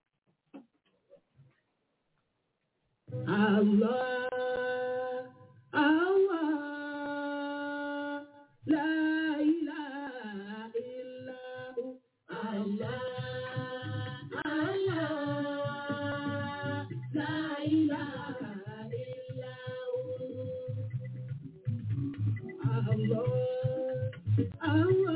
Allah, Allah, la ilaha illahu, Allah, Allah, la ilaha illahu, Allah, Allah.